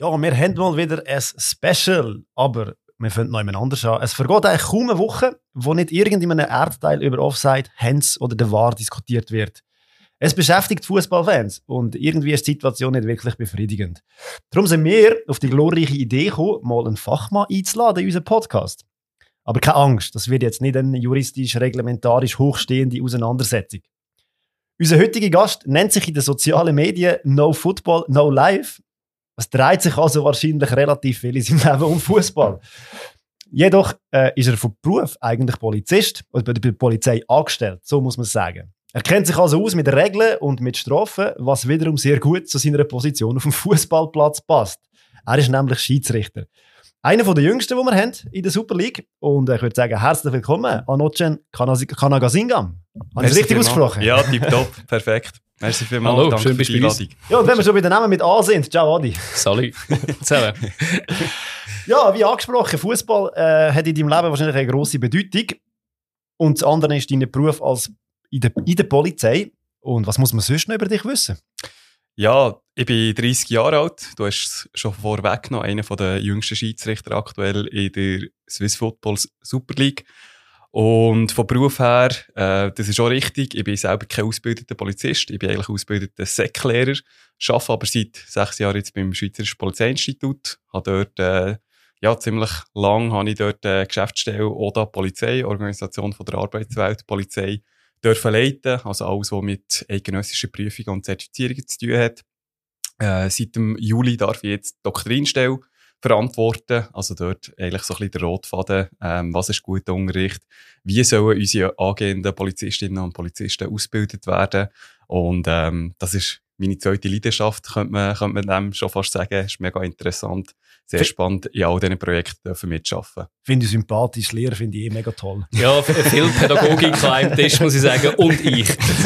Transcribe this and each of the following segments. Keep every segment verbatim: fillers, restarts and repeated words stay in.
Ja, wir haben mal wieder ein Special, aber wir fangen noch jemand anders an. Es vergeht eigentlich kaum eine Woche, wo nicht irgendeinem Erdteil über Offside, Hands oder der V A R diskutiert wird. Es beschäftigt Fußballfans und irgendwie ist die Situation nicht wirklich befriedigend. Darum sind wir auf die glorreiche Idee gekommen, mal einen Fachmann einzuladen in unseren Podcast. Aber keine Angst, das wird jetzt nicht eine juristisch-reglementarisch hochstehende Auseinandersetzung. Unser heutiger Gast nennt sich in den sozialen Medien «No Football, No Life». Es dreht sich also wahrscheinlich relativ viel in seinem Leben um Fußball. Jedoch äh, ist er von Beruf eigentlich Polizist oder bei der Polizei angestellt, so muss man sagen. Er kennt sich also aus mit Regeln und mit Strafen, was wiederum sehr gut zu seiner Position auf dem Fußballplatz passt. Er ist nämlich Schiedsrichter. Einer der jüngsten, die wir haben in der Super League. Und ich würde sagen, herzlich willkommen, Anocen Kanagasingam. Habe ich es richtig ausgesprochen? Ja, tipptopp, perfekt. Merci vielmals. Hallo, danke schön für die bist du bei uns. Einladung. Ja, und wenn wir schon bei den Namen mit A sind, ciao Adi. Salut. Zusammen. Ja, wie angesprochen, Fußball äh, hat in deinem Leben wahrscheinlich eine grosse Bedeutung. Und das andere ist dein Beruf als in der, in der Polizei. Und was muss man sonst noch über dich wissen? Ja, ich bin dreißig Jahre alt. Du hast es schon vorweggenommen, einer der jüngsten Schiedsrichter aktuell in der Swiss Football Super League. Und vom Beruf her, äh, das ist auch richtig, ich bin selber kein ausgebildeter Polizist, ich bin eigentlich ausgebildeter Säcklehrer, arbeite aber seit sechs Jahren jetzt beim Schweizerischen Polizeiinstitut, habe dort, äh, ja, ziemlich lang habe ich dort äh, Geschäftsstelle O D A Polizei, Organisation von der Arbeitswelt Polizei, dürfen leiten, also alles, was mit eidgenössischen Prüfungen und Zertifizierungen zu tun hat. Äh, seit dem Juli darf ich jetzt die Doktrinstelle verantworten, also dort eigentlich so ein bisschen der Rotfaden, ähm, was ist guter Unterricht, wie sollen unsere angehenden Polizistinnen und Polizisten ausgebildet werden, und ähm, das ist meine zweite Leidenschaft, könnte man, könnte man dem schon fast sagen. Ist mega interessant, sehr spannend, in all diesen Projekten dürfen mitarbeiten. Finde ich sympathisch, Lehrer finde ich eh mega toll. Ja, viel Pädagogik an einem Tisch, muss ich sagen, und ich.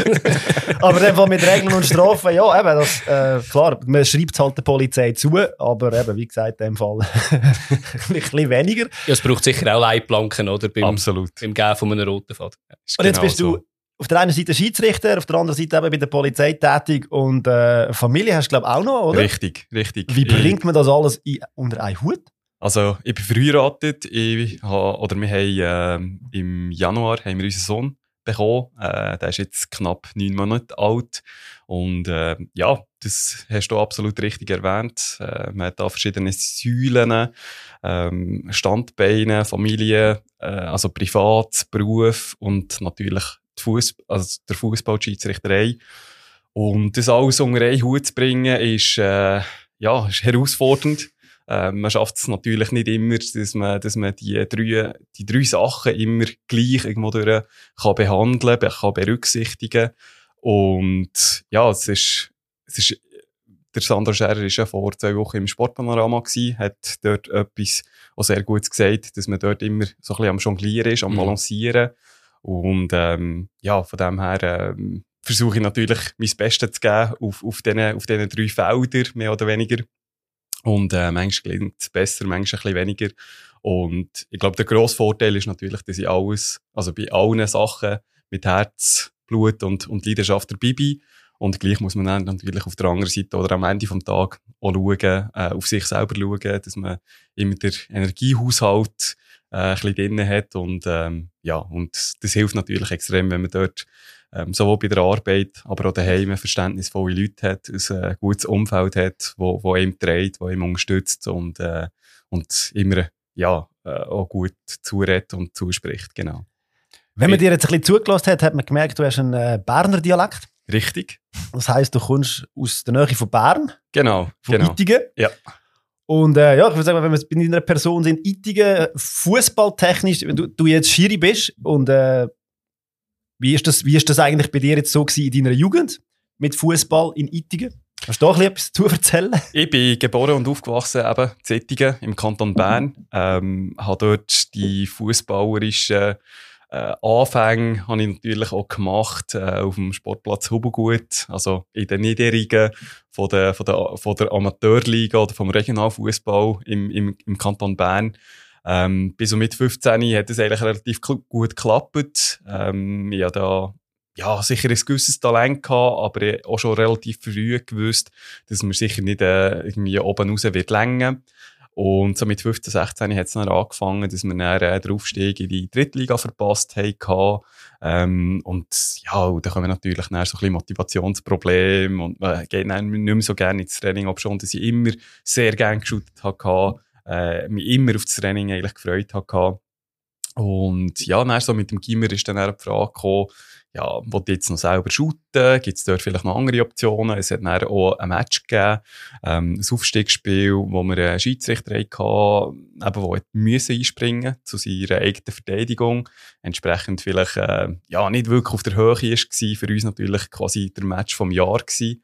Aber in dem Fall mit Regeln und Strafen, ja, eben, das, äh, klar, man schreibt es halt der Polizei zu, aber eben, wie gesagt, in dem Fall ein bisschen weniger. Ja, es braucht sicher auch Leitplanken, oder? Beim, Absolut. Beim Gehen von einem roten Faden. Und jetzt bist du auf der einen Seite Schiedsrichter, auf der anderen Seite eben bei der Polizei tätig und äh, Familie hast du, glaube ich, auch noch, oder? Richtig, richtig. Wie bringt man das alles in, unter einen Hut? Also, ich bin verheiratet, ich ha, oder wir haben äh, im Januar haben wir unseren Sohn bekommen, äh, der ist jetzt knapp neun Monate alt, und äh, ja, das hast du absolut richtig erwähnt. Äh, man hat da verschiedene Säulen, ähm, Standbeine, Familie, äh, also Privat, Beruf und natürlich die Fuss, also der Fußball-Schiedsrichterei. Und das alles unter einen Hut zu bringen, ist, äh, ja, ist herausfordernd. Äh, man schafft es natürlich nicht immer, dass man, dass man die drei, die drei Sachen immer gleich irgendwo durch kann behandeln, kann berücksichtigen. Und ja, es ist, es ist, der Sandro Scherer war ja vor zwei Wochen im Sportpanorama gewesen, hat dort etwas auch sehr Gutes gesagt, dass man dort immer so ein bisschen am Jonglieren ist, am Mhm. Balancieren. Und ähm, ja, von dem her ähm, versuche ich natürlich, mein Bestes zu geben auf, auf diesen auf diesen drei Feldern, mehr oder weniger. Und äh, manchmal gelingt es besser, manchmal ein bisschen weniger. Und ich glaube, der grosse Vorteil ist natürlich, dass ich alles, also bei allen Sachen mit Herz, Blut und, und Leidenschaft dabei bin. Und gleich muss man dann natürlich auf der anderen Seite oder am Ende des Tages auch schauen, äh, auf sich selber schauen, dass man immer den Energiehaushalt äh, ein bisschen drin hat. Und, ähm, ja, und das hilft natürlich extrem, wenn man dort ähm, sowohl bei der Arbeit, aber auch daheim verständnisvolle Leute hat, ein äh, gutes Umfeld hat, wo, wo einem trägt, wo einem unterstützt und, äh, und immer ja, äh, auch gut zuredet und zuspricht. Genau. Wenn man dir jetzt ein bisschen zugelassen hat, hat man gemerkt, du hast einen äh, Berner Dialekt. Richtig. Das heisst, du kommst aus der Nähe von Bern, Genau. von genau. Ittigen. Ja. Und äh, ja, ich würde sagen, wenn wir bei einer Person sind, Ittigen, fußballtechnisch, wenn du, du jetzt Schiri bist, und äh, wie ist das, wie ist das eigentlich bei dir jetzt so gewesen in deiner Jugend mit Fußball in Ittigen? Hast du da ein bisschen etwas zu erzählen? Ich bin geboren und aufgewachsen eben in Ittigen im Kanton Bern. Ähm, habe dort die fußballerischen äh, Anfänge habe ich natürlich auch gemacht äh, auf dem Sportplatz Hubengut, also in den Niederungen von der, von der, von der Amateurliga oder vom Regionalfußball im, im, im Kanton Bern. Ähm, bis so mit fünfzehn hat es eigentlich relativ gut geklappt. Ähm, ich habe da ja, sicher ein gewisses Talent gehabt, aber auch schon relativ früh gewusst, dass man sicher nicht äh, irgendwie oben raus wird längen. Und so mit fünfzehn, sechzehn hat es dann angefangen, dass wir dann äh, den Aufstieg in die Drittliga verpasst haben. Ähm, und ja, und da kommen natürlich dann so ein bisschen Motivationsprobleme und man geht dann nicht mehr so gerne ins Training, ob schon, dass ich immer sehr gerne geshootet habe, äh, mich immer auf das Training eigentlich gefreut habe. Und ja, dann so mit dem Gimmer ist dann auch die Frage gekommen, ja, will ich jetzt noch selber shooten? Gibt es dort vielleicht noch andere Optionen? Es hat dann auch ein Match gegeben, ähm, ein Aufstiegsspiel, wo wir einen Schiedsrichter hatten, eben, der müssen einspringen zu seiner eigenen Verteidigung. Entsprechend vielleicht, äh, ja, nicht wirklich auf der Höhe war, für uns natürlich quasi der Match vom Jahr gewesen.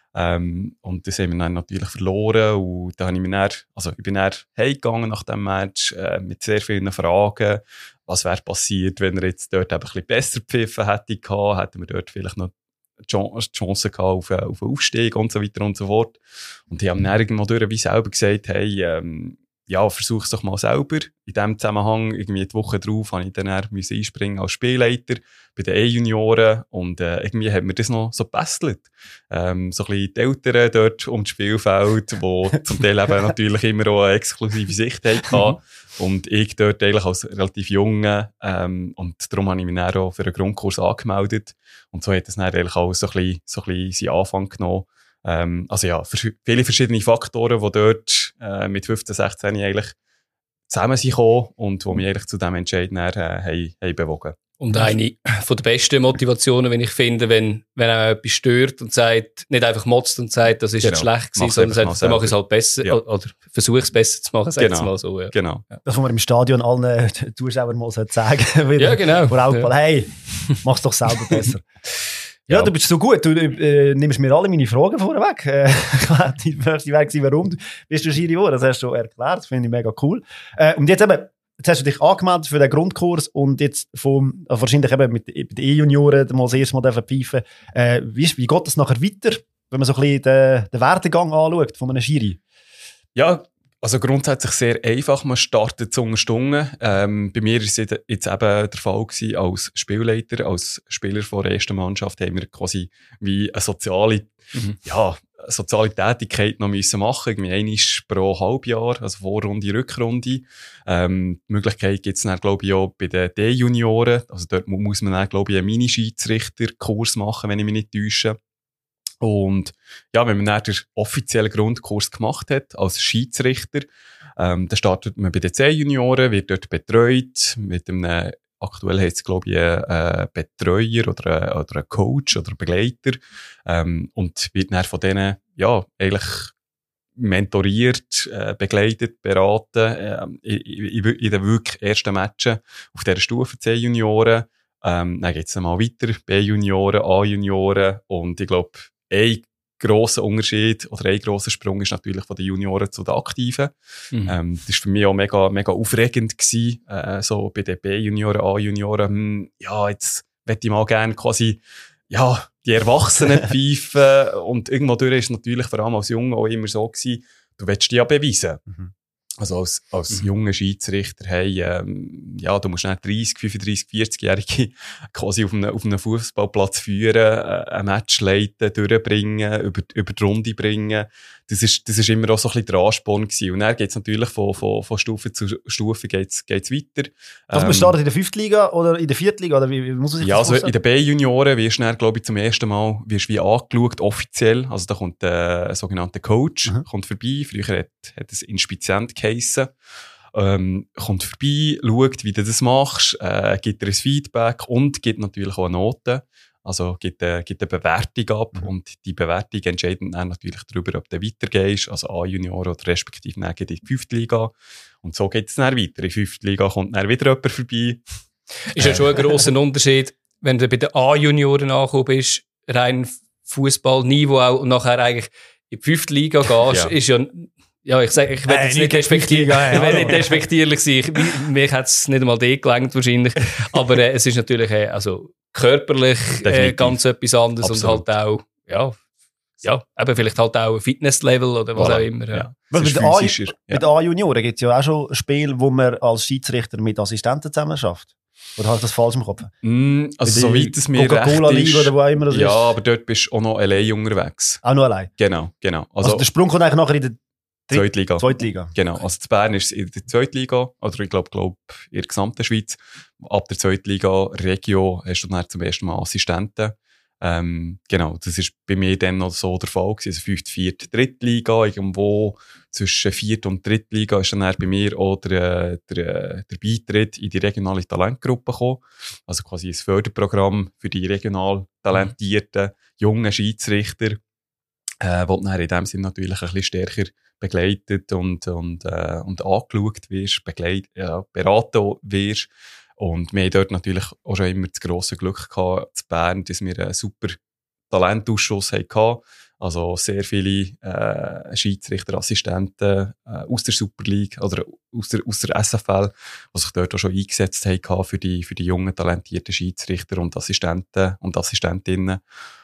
Ähm, und das haben wir dann natürlich verloren und da habe ich mir dann, also ich bin dann heimgegangen nach dem Match, äh, mit sehr vielen Fragen. Was wäre passiert, wenn er jetzt dort eben ein bisschen besser gepfiffen hätte gehabt, hätten wir dort vielleicht noch die Chance gehabt auf, auf einen Aufstieg und so weiter und so fort. Und die haben dann irgendwo durch wie selber gesagt, hey, ähm, ja, versuch's doch mal selber. In diesem Zusammenhang, irgendwie die Woche drauf, habe ich dann müssen einspringen als Spielleiter bei den E-Junioren und äh, irgendwie hat mir das noch so gebesselt. Ähm, so ein bisschen die Eltern dort um das Spielfeld, die zum Teil eben natürlich immer auch eine exklusive Sicht hatten. Und ich dort eigentlich als relativ Junge, ähm, und darum habe ich mich dann auch für einen Grundkurs angemeldet. Und so hat es dann eigentlich auch so ein bisschen, so ein bisschen seinen Anfang genommen. Ähm, also ja, viele verschiedene Faktoren, die dort äh, mit fünfzehn, sechzehn eigentlich zusammen sind gekommen und die mich eigentlich zu diesem Entscheid dann, äh, haben, haben bewogen. Und eine von der besten Motivationen, wenn ich finde, wenn, wenn er etwas stört und sagt, nicht einfach motzt und sagt, das ist genau. jetzt schlecht gewesen, sondern sagt, dann mache ich es halt besser, ja. oder versuche es besser zu machen, sag genau. mal so. Ja. Genau. Ja. Das, was man im Stadion allen Zuschauern mal sagen sollte. Ja, genau. Vor allem, ja. hey, mach's doch selber besser. Ja, Ja. du bist so gut. Du äh, nimmst mir alle meine Fragen vorweg. Äh, die erste wäre gewesen, warum du bist du Schiri geworden. Das hast du schon erklärt. Das finde ich mega cool. Äh, und jetzt eben, jetzt hast du dich angemeldet für den Grundkurs und jetzt vom, also wahrscheinlich eben mit, mit den E-Junioren mal das erste Mal pfeifen. Äh, wie, wie geht das nachher weiter, wenn man so ein bisschen den, den Werdegang anschaut von einem Schiri? Ja, also grundsätzlich sehr einfach. Man startet zu Stunden. Ähm, bei mir war es jetzt eben der Fall gewesen, als Spielleiter, als Spieler von der ersten Mannschaft haben wir quasi wie eine soziale, mhm. ja, eine soziale Tätigkeit noch müssen machen. Irgendwie einmal pro Halbjahr, also Vorrunde, Rückrunde. Ähm, die Möglichkeit gibt es dann, glaube ich, auch bei den D-Junioren. Also dort muss man dann, glaube ich, einen Mini-Schiedsrichter-Kurs machen, wenn ich mich nicht täusche. Und ja, wenn man dann den offiziellen Grundkurs gemacht hat, als Schiedsrichter, ähm, dann startet man bei den C-Junioren, wird dort betreut, mit einem, aktuell heißt es, glaube ich, einen Betreuer oder einen, oder einen Coach oder einen Begleiter, ähm, und wird dann von denen, ja, eigentlich mentoriert, äh, begleitet, beraten, äh, in, in, in den wirklich ersten Matchen auf dieser Stufe C-Junioren. Ähm, dann geht es dann mal weiter, B-Junioren, A-Junioren und ich glaube, ein grosser Unterschied oder ein grosser Sprung ist natürlich von den Junioren zu den Aktiven. Mhm. Ähm, das war für mich auch mega, mega aufregend gewesen, äh, so bei den B-Junioren, A-Junioren, hm, ja, jetzt möchte ich mal gerne quasi, ja, die Erwachsenen pfeifen und irgendwo durch ist natürlich vor allem als Junge auch immer so gewesen, du willst dich ja beweisen. Mhm. Also als, als mhm. junger Schiedsrichter, hey, ähm, ja, du musst nicht dreißig, fünfunddreißig, vierzig-Jährige quasi auf einem, auf einem Fußballplatz führen, äh, ein Match leiten, durchbringen, über, über die Runde bringen. Das ist, das ist immer auch so ein bisschen der Ansporn gewesen. Und dann geht's natürlich von, von, von Stufe zu Stufe geht's, geht's weiter. Also man ähm, startet in der fünften Liga oder in der vierten Liga, oder wie, wie muss man sich ja, das also in den B-Junioren wirst du dann, glaube ich, zum ersten Mal wirst wie angeschaut, offiziell. Also da kommt der äh, sogenannte Coach, mhm. kommt vorbei. Früher hat, hat es Inspizient geheissen. Ähm, kommt vorbei, schaut, wie du das machst, äh, gibt dir ein Feedback und gibt natürlich auch eine Note. Also gibt, äh, gibt eine Bewertung ab mhm. und die Bewertung entscheidet dann natürlich darüber, ob du weitergehst, also A-Junior oder respektive dann in die fünfte Liga. Und so geht es dann weiter. In die fünfte Liga kommt dann wieder jemand vorbei. Ist ja schon ein grosser Unterschied, wenn du bei den A-Junioren angekommen bist, rein Fußballniveau auch, und nachher eigentlich in die fünfte Liga gehst, ja. ist ja... Ja, ich sage, ich will jetzt nicht respektierlich, ich will nicht respektierlich sein. Ich, mich hat es nicht einmal D gelangt wahrscheinlich. Aber äh, es ist natürlich, äh, also körperlich äh, ganz etwas anderes. Absolut. Und halt auch, ja, ja, eben vielleicht halt auch ein Fitnesslevel oder was voilà. auch immer. Ja. Ja. Weil bei den A-Junioren gibt es ja auch schon Spiele, wo man als Schiedsrichter mit Assistenten zusammen schafft. Oder habe ich das falsch im Kopf? Mm, also soweit es mir Coca-Cola recht ist. League oder wo auch immer das ja, ist. aber dort bist du auch noch allein unterwegs. Auch nur allein? Genau, genau. Also, also der Sprung kommt eigentlich nachher in der Zweitliga. Zweitliga. Genau, also in Bern ist es in der Zweitliga, oder ich glaube, glaub, in der gesamten Schweiz. Ab der Zweitliga Regio hast du dann zum ersten Mal Assistenten. Ähm, genau, das ist bei mir dann noch so der Fall gewesen. Also fünfte, vierte, Drittliga, irgendwo zwischen vierte und Drittliga ist dann, dann bei mir auch der, der, der Beitritt in die regionale Talentgruppe gekommen. Also quasi ein Förderprogramm für die regional talentierten jungen Schiedsrichter, äh, wo du dann in dem Sinne natürlich ein bisschen stärker begleitet und, und, äh, und angeschaut wirst, begleit, ja, beraten wirst. Und wir haben dort natürlich auch schon immer das grosse Glück gehabt, zu Bern, dass wir einen super Talentausschuss hatten. Also sehr viele äh, Schiedsrichterassistenten äh, aus der Super League oder aus der, aus der S F L, die sich dort auch schon eingesetzt haben für die, für die jungen, talentierten Schiedsrichter und Assistenten und Assistentinnen.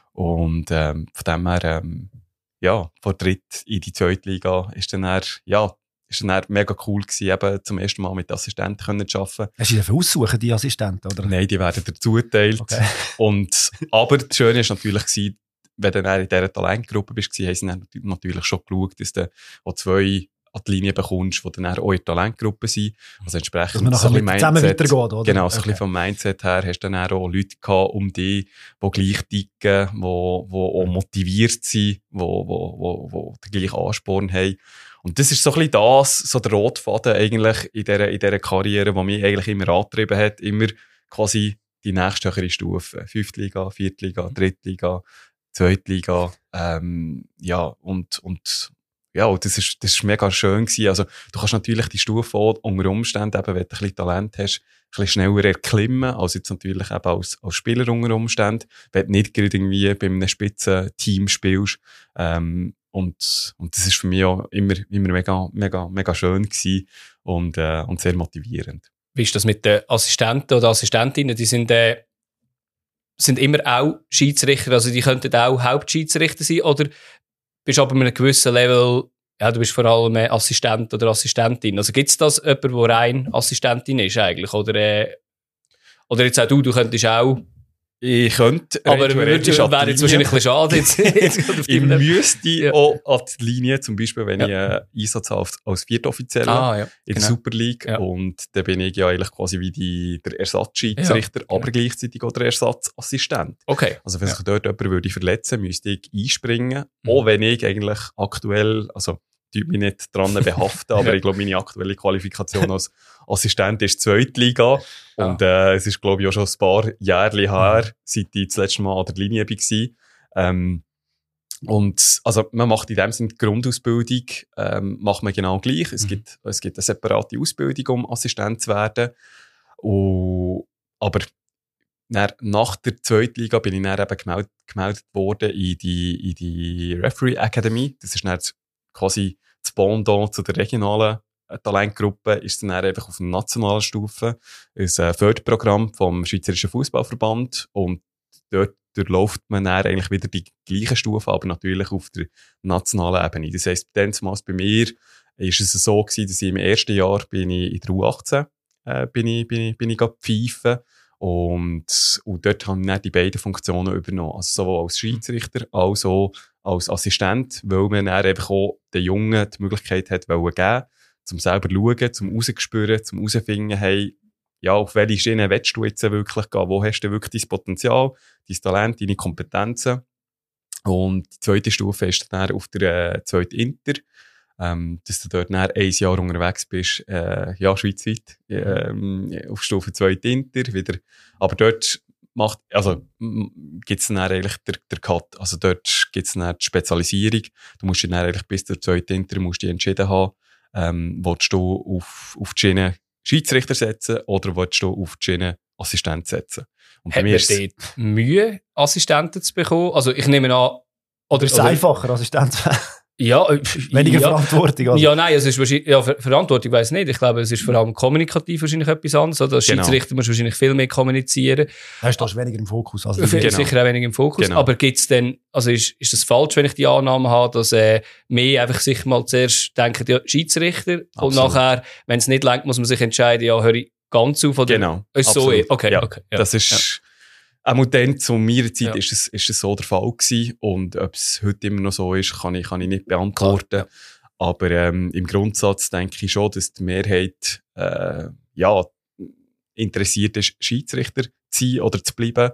Und ähm, von dem her, ähm, ja, von dritt in die zweite Liga ist dann eher, ja, ist dann mega cool gewesen, eben zum ersten Mal mit Assistenten können zu arbeiten. Hast du dich aussuchen, die Assistenten, oder? Nein, die werden dir zugeteilt. Okay. Und, aber das Schöne war natürlich gewesen, wenn du in dieser Talentgruppe bist, haben sie dann natürlich schon geschaut, dass du auch zwei an die Linie bekommst, die dann auch in der Talentgruppe sind. Also entsprechend dass man so ein bisschen zusammen weitergeht, oder? Genau, so okay. ein bisschen vom Mindset her hast du dann auch Leute gehabt um dich, die gleich ticken, die, die auch motiviert sind, die, die, die, die den gleichen Ansporn haben. Und das ist so ein bisschen das, so der Rotfaden eigentlich in dieser, in dieser Karriere, die mich eigentlich immer angetrieben hat, immer quasi die nächsthöhere Stufe. Fünftliga, Viertliga, Drittliga, Zweitliga, ähm, ja, und, und, ja, das ist, das ist mega schön gewesen. Also, du kannst natürlich die Stufe auch unter Umständen, eben, wenn du ein bisschen Talent hast, ein bisschen schneller erklimmen, als jetzt natürlich eben als, als Spieler unter Umständen, wenn du nicht gerade irgendwie bei einem Spitzenteam spielst, ähm, und, und das ist für mich auch immer, immer mega, mega, mega schön gewesen und, äh, und sehr motivierend. Wie ist das mit den Assistenten oder Assistentinnen? Die sind, äh, sind immer auch Schiedsrichter, also die könnten auch Hauptschiedsrichter sein, oder bist du aber mit einem gewissen Level, ja, du bist vor allem Assistent oder Assistentin. Also gibt es das jemanden, der rein Assistentin ist eigentlich? Oder, äh, oder jetzt auch du, du könntest auch... Ich könnte, aber wäre jetzt wahrscheinlich ein bisschen schade. Jetzt, jetzt ich müsste ja. auch an die Linie, zum Beispiel, wenn ja. ich äh, Einsatz habe als Viertoffizieller ah, ja. in genau. der Super League. Ja. Und dann bin ich ja eigentlich quasi wie die, der Ersatzschiedsrichter, ja. aber genau. gleichzeitig auch der Ersatzassistent. Okay. Also wenn ja. sich dort jemand würde verletzen, müsste ich einspringen. Mhm. Auch wenn ich eigentlich aktuell, also ich mich nicht dran behaften, aber ja. ich glaube, meine aktuelle Qualifikation als Assistent ist Zweitliga. Ja. Und äh, es ist, glaube ich, auch schon ein paar Jahre her, mhm. seit ich das letzte Mal an der Linie war. Ähm, und also man macht in dem Sinne die Grundausbildung, ähm, macht man genau gleich. Es, mhm. gibt, es gibt eine separate Ausbildung, um Assistent zu werden. Und, aber dann, nach der Zweitliga bin ich dann eben gemeldet, gemeldet worden in die, in die Referee Academy. Das ist dann quasi das Pendant zu der regionalen Talentgruppe, ist dann einfach auf einer nationalen Stufe. Es ist ein Förderprogramm vom Schweizerischen Fußballverband und dort durchläuft man dann eigentlich wieder die gleichen Stufen, aber natürlich auf der nationalen Ebene. Das heisst, damals bei mir ist es so gewesen, dass ich im ersten Jahr bin ich in der U achtzehn äh, bin ich, bin ich, bin ich pfeifen. Und, und dort habe ich dann die beiden Funktionen übernommen. Also sowohl als Schiedsrichter als auch als Assistent, weil man dann einfach auch den Jungen die Möglichkeit hat wollen geben, zum selber schauen, zum rausspüren, zum rausfinden, hey, ja, auf welche Schiene willst du jetzt wirklich gehen? Wo hast du wirklich dein Potenzial, dein Talent, deine Kompetenzen? Und die zweite Stufe ist dann auf der äh, zweiten Inter. Ähm, dass du dort nach ein Jahr unterwegs bist, äh, ja, schweizweit, ähm, auf Stufe zwei Inter, wieder. Aber dort macht, also, gibt's dann eigentlich der, der Cut. Also dort gibt's dann die Spezialisierung. Du musst dann eigentlich bis zur zweiten Inter musst du entschieden haben, ähm, willst du auf, auf die Schiene Schiedsrichter setzen oder willst du auf die Schiene Assistent setzen? Und hat man dort Mühe, Assistenten zu bekommen? Also ich nehme an, oder ist es einfacher, Assistent zu werden? Ja, weniger ja, Verantwortung. Also. Ja, nein, es ist wahrscheinlich, ja, Ver Verantwortung weiss nicht. Ich glaube, es ist vor allem kommunikativ wahrscheinlich etwas anderes. Oder? Als genau. Schiedsrichter musst du wahrscheinlich viel mehr kommunizieren. Da stehst du weniger im Fokus. Also genau. Sicher auch weniger im Fokus. Genau. Aber gibt's denn, also ist, ist das falsch, wenn ich die Annahme habe, dass äh, mehr einfach sich mal zuerst denken, ja, Schiedsrichter, absolut. Und nachher, wenn es nicht lenkt, muss man sich entscheiden, ja, hör ich, ganz auf? Oder genau. ist so, okay, ja, okay. Ja. Das ist, ja. Auch dann, zu meiner Zeit, ja. ist, es, ist es so der Fall gewesen. Und ob es heute immer noch so ist, kann ich, kann ich nicht beantworten. Klar, ja. Aber ähm, im Grundsatz denke ich schon, dass die Mehrheit äh, ja, interessiert ist, Schiedsrichter zu sein oder zu bleiben.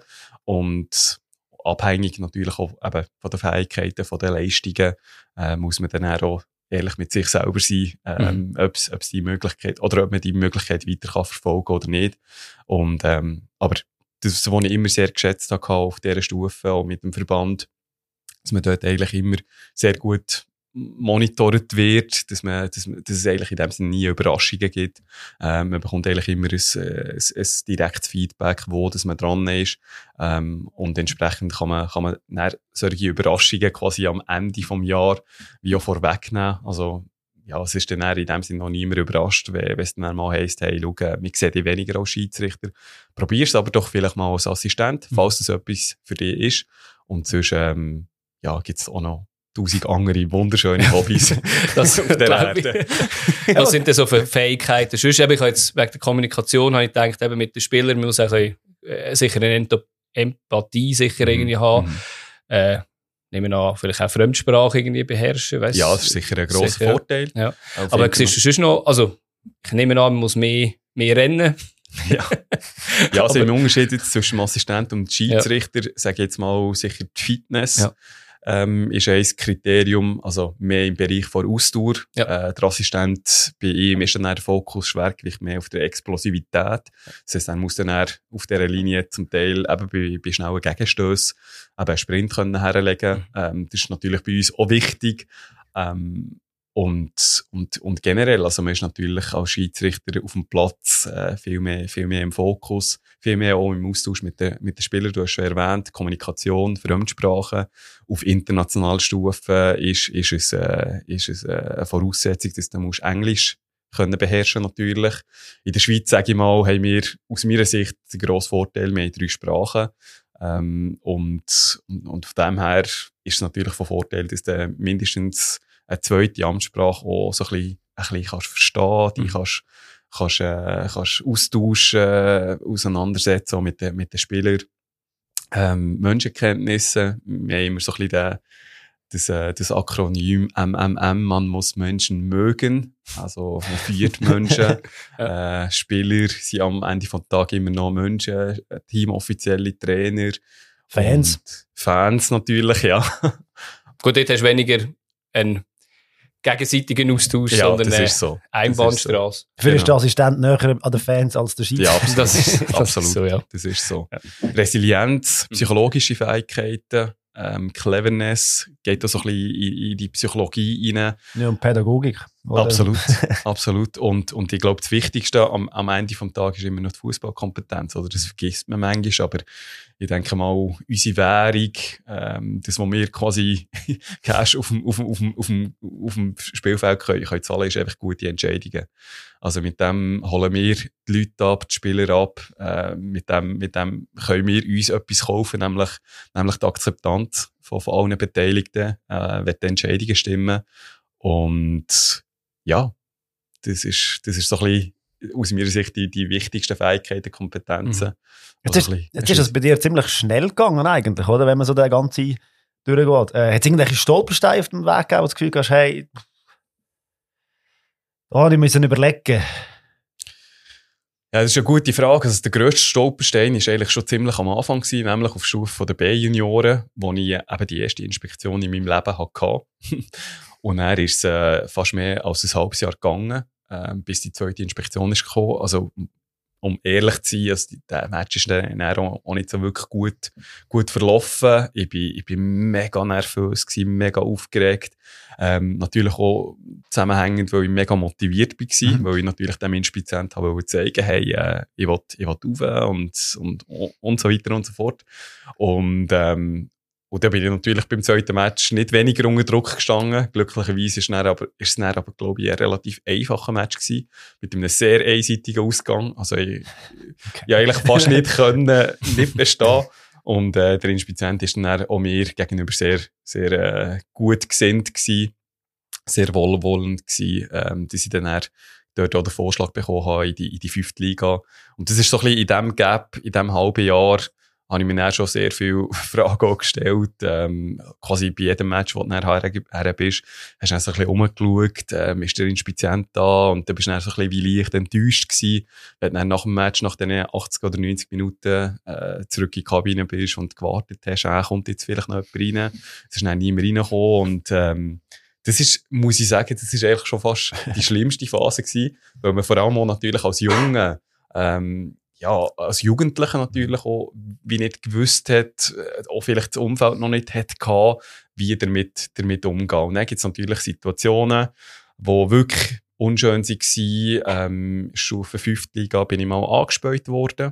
Und abhängig natürlich auch eben von den Fähigkeiten, von den Leistungen, äh, muss man dann auch ehrlich mit sich selber sein, ähm, mhm. ob es die Möglichkeit, oder ob man die Möglichkeit weiter kann verfolgen oder nicht. Und, ähm, aber das, was ich immer sehr geschätzt habe auf dieser Stufe, auch mit dem Verband, dass man dort eigentlich immer sehr gut monitort wird, dass, man, dass, man, dass es eigentlich in dem Sinne nie Überraschungen gibt. Ähm, man bekommt eigentlich immer ein, ein, ein direktes Feedback, wo dass man dran ist. Ähm, und entsprechend kann man, kann man dann solche Überraschungen quasi am Ende des Jahres wie auch vorwegnehmen. Also, ja, es ist dann in dem Sinne noch niemand überrascht, wenn es dann mal heisst, hey, schau, wir sehen dich weniger als Schiedsrichter. Probier es aber doch vielleicht mal als Assistent, falls das etwas für dich ist. Und sonst, ähm, ja, gibt es auch noch tausend andere wunderschöne Hobbys das auf der Erde. Was sind denn so für Fähigkeiten? Sonst, ich habe jetzt wegen der Kommunikation habe ich gedacht, eben mit den Spielern, man muss auch äh, sicher eine Empathie sicher mm. irgendwie haben. Mm. Äh, nehmen wir an, vielleicht auch Fremdsprache irgendwie beherrschen. Weiss, ja, das ist sicher ein grosser sicher, Vorteil. Ja. Aber siehst du sonst noch, also ich nehme an, man muss mehr, mehr rennen. ja, ja also im Unterschied jetzt zwischen dem Assistent und dem Schiedsrichter, ja. sage ich jetzt mal sicher die Fitness. Ja. Ähm, ist ein Kriterium, also mehr im Bereich von Ausdauer. Ja. Äh, der Assistent bei ihm ist dann der Fokus Schwergewicht mehr auf der Explosivität. Das heisst, er muss dann auf dieser Linie zum Teil eben bei, bei schnellen Gegenstößen eben einen Sprint können herlegen. Mhm. Ähm, das ist natürlich bei uns auch wichtig. Ähm, und, und, und generell, also man ist natürlich als Schiedsrichter auf dem Platz äh, viel mehr, viel mehr im Fokus, viel mehr auch im Austausch mit den, mit den Spielern. Du hast schon erwähnt, Kommunikation, Fremdsprache. Auf internationaler Stufe ist, ist es, äh, ist es äh, eine Voraussetzung, dass du musst Englisch können beherrschen natürlich. In der Schweiz, sage ich mal, haben wir aus meiner Sicht den grossen Vorteil, wir haben drei Sprachen. Ähm, und, und von dem her ist es natürlich von Vorteil, dass du mindestens eine zweite Amtssprache auch so ein bisschen, ein bisschen kannst verstehen, die mhm. kannst, kannst, äh, kannst austauschen, äh, auseinandersetzen, auch mit den, mit den Spielern. Ähm, Menschenkenntnisse, wir haben immer so ein bisschen den, das, äh, das Akronym M M M, man muss Menschen mögen, also man führt Menschen, ja. äh, Spieler sind am Ende des Tages immer noch Menschen, teamoffizielle Trainer. Fans. Fans natürlich, ja. Gut, dort hast du weniger einen gegenseitigen Austausch, ja, sondern eine so. Einbahnstraße. So. Vielleicht ist der Assistent näher an den Fans als der Schiedsrichter. Ja, absolut. Das ist, das absolut. Ist so, ja. Das ist so. Ja. Resilienz, psychologische Fähigkeiten, ähm, Cleverness, geht da so ein bisschen in, in die Psychologie rein. Ja, und Pädagogik. Oder? Absolut, absolut. Und, und ich glaube, das Wichtigste am, am Ende des Tages ist immer noch die Fußballkompetenz. Oder das vergisst man manchmal, aber ich denke mal, unsere Währung, ähm, das, was wir quasi Cash auf dem, auf dem, auf dem, auf dem, auf dem Spielfeld können, können zahlen, ist einfach gute Entscheidungen. Also mit dem holen wir die Leute ab, die Spieler ab, äh, mit dem, mit dem können wir uns etwas kaufen, nämlich, nämlich die Akzeptanz von, von allen Beteiligten, äh, wenn die Entscheidungen stimmen. Und ja, das ist, das ist so ein bisschen aus meiner Sicht die, die wichtigsten Fähigkeiten, Kompetenzen. Mhm. Jetzt, ist, jetzt ist es bei dir ziemlich schnell gegangen eigentlich, oder? Wenn man so den ganzen durchgeht. Äh, hat es irgendwelche Stolpersteine auf dem Weg gegeben, wo du das Gefühl hast, hey, da oh, müssen überlegen? Ja, das ist eine gute Frage. Also der grösste Stolperstein war eigentlich schon ziemlich am Anfang gewesen, nämlich auf Stufe der B-Junioren, wo ich eben die erste Inspektion in meinem Leben hatte. Und dann ist es äh, fast mehr als ein halbes Jahr gegangen, äh, bis die zweite Inspektion ist gekommen. Also, um ehrlich zu sein, also der Match ist dann auch, auch nicht so wirklich gut, gut verlaufen. Ich bin, ich bin mega nervös gewesen, mega aufgeregt. Ähm, natürlich auch zusammenhängend, weil ich mega motiviert war, mhm. weil ich natürlich dem Inspizient habe zeigen, hey, äh, ich will, ich will rauf und, und, und so weiter und so fort. Und, ähm, Und dann bin ich natürlich beim zweiten Match nicht weniger unter Druck gestanden. Glücklicherweise ist es dann aber, ist es dann aber, glaube ich, ein relativ einfacher Match gewesen. Mit einem sehr einseitigen Ausgang. Also, ich, okay. ich eigentlich fast nicht können, nicht bestehen. Und, äh, der Inspizient ist dann auch mir gegenüber sehr, sehr, äh, gut gesinnt gewesen. Sehr wohlwollend gewesen, ähm, dass ich dann dort auch den Vorschlag bekommen habe in die, in die fünfte Liga. Und das ist so ein bisschen in diesem Gap, in diesem halben Jahr, habe ich mir dann schon sehr viele Fragen auch gestellt. Ähm, quasi bei jedem Match, wo du dann her, her bist, hast du dann so ein bisschen rumgeschaut, ähm, ist der Inspizient da? Und dann bist du dann so ein bisschen wie leicht enttäuscht gewesen, wenn du dann nach dem Match, nach den achtzig oder neunzig Minuten, äh, zurück in die Kabine bist und gewartet hast, äh, kommt jetzt vielleicht noch jemand rein. Es ist dann niemand reingekommen und, ähm, das ist, muss ich sagen, das ist eigentlich schon fast die schlimmste Phase gewesen, weil man vor allem auch natürlich als Junge, ähm, ja, als Jugendlicher natürlich auch, wie nicht gewusst hat, auch vielleicht das Umfeld noch nicht hat gehabt, wie damit, damit umgehen. Und dann gibt es natürlich Situationen, die wirklich unschön waren. Ähm, Stufe fünfte Liga bin ich mal angespäut worden.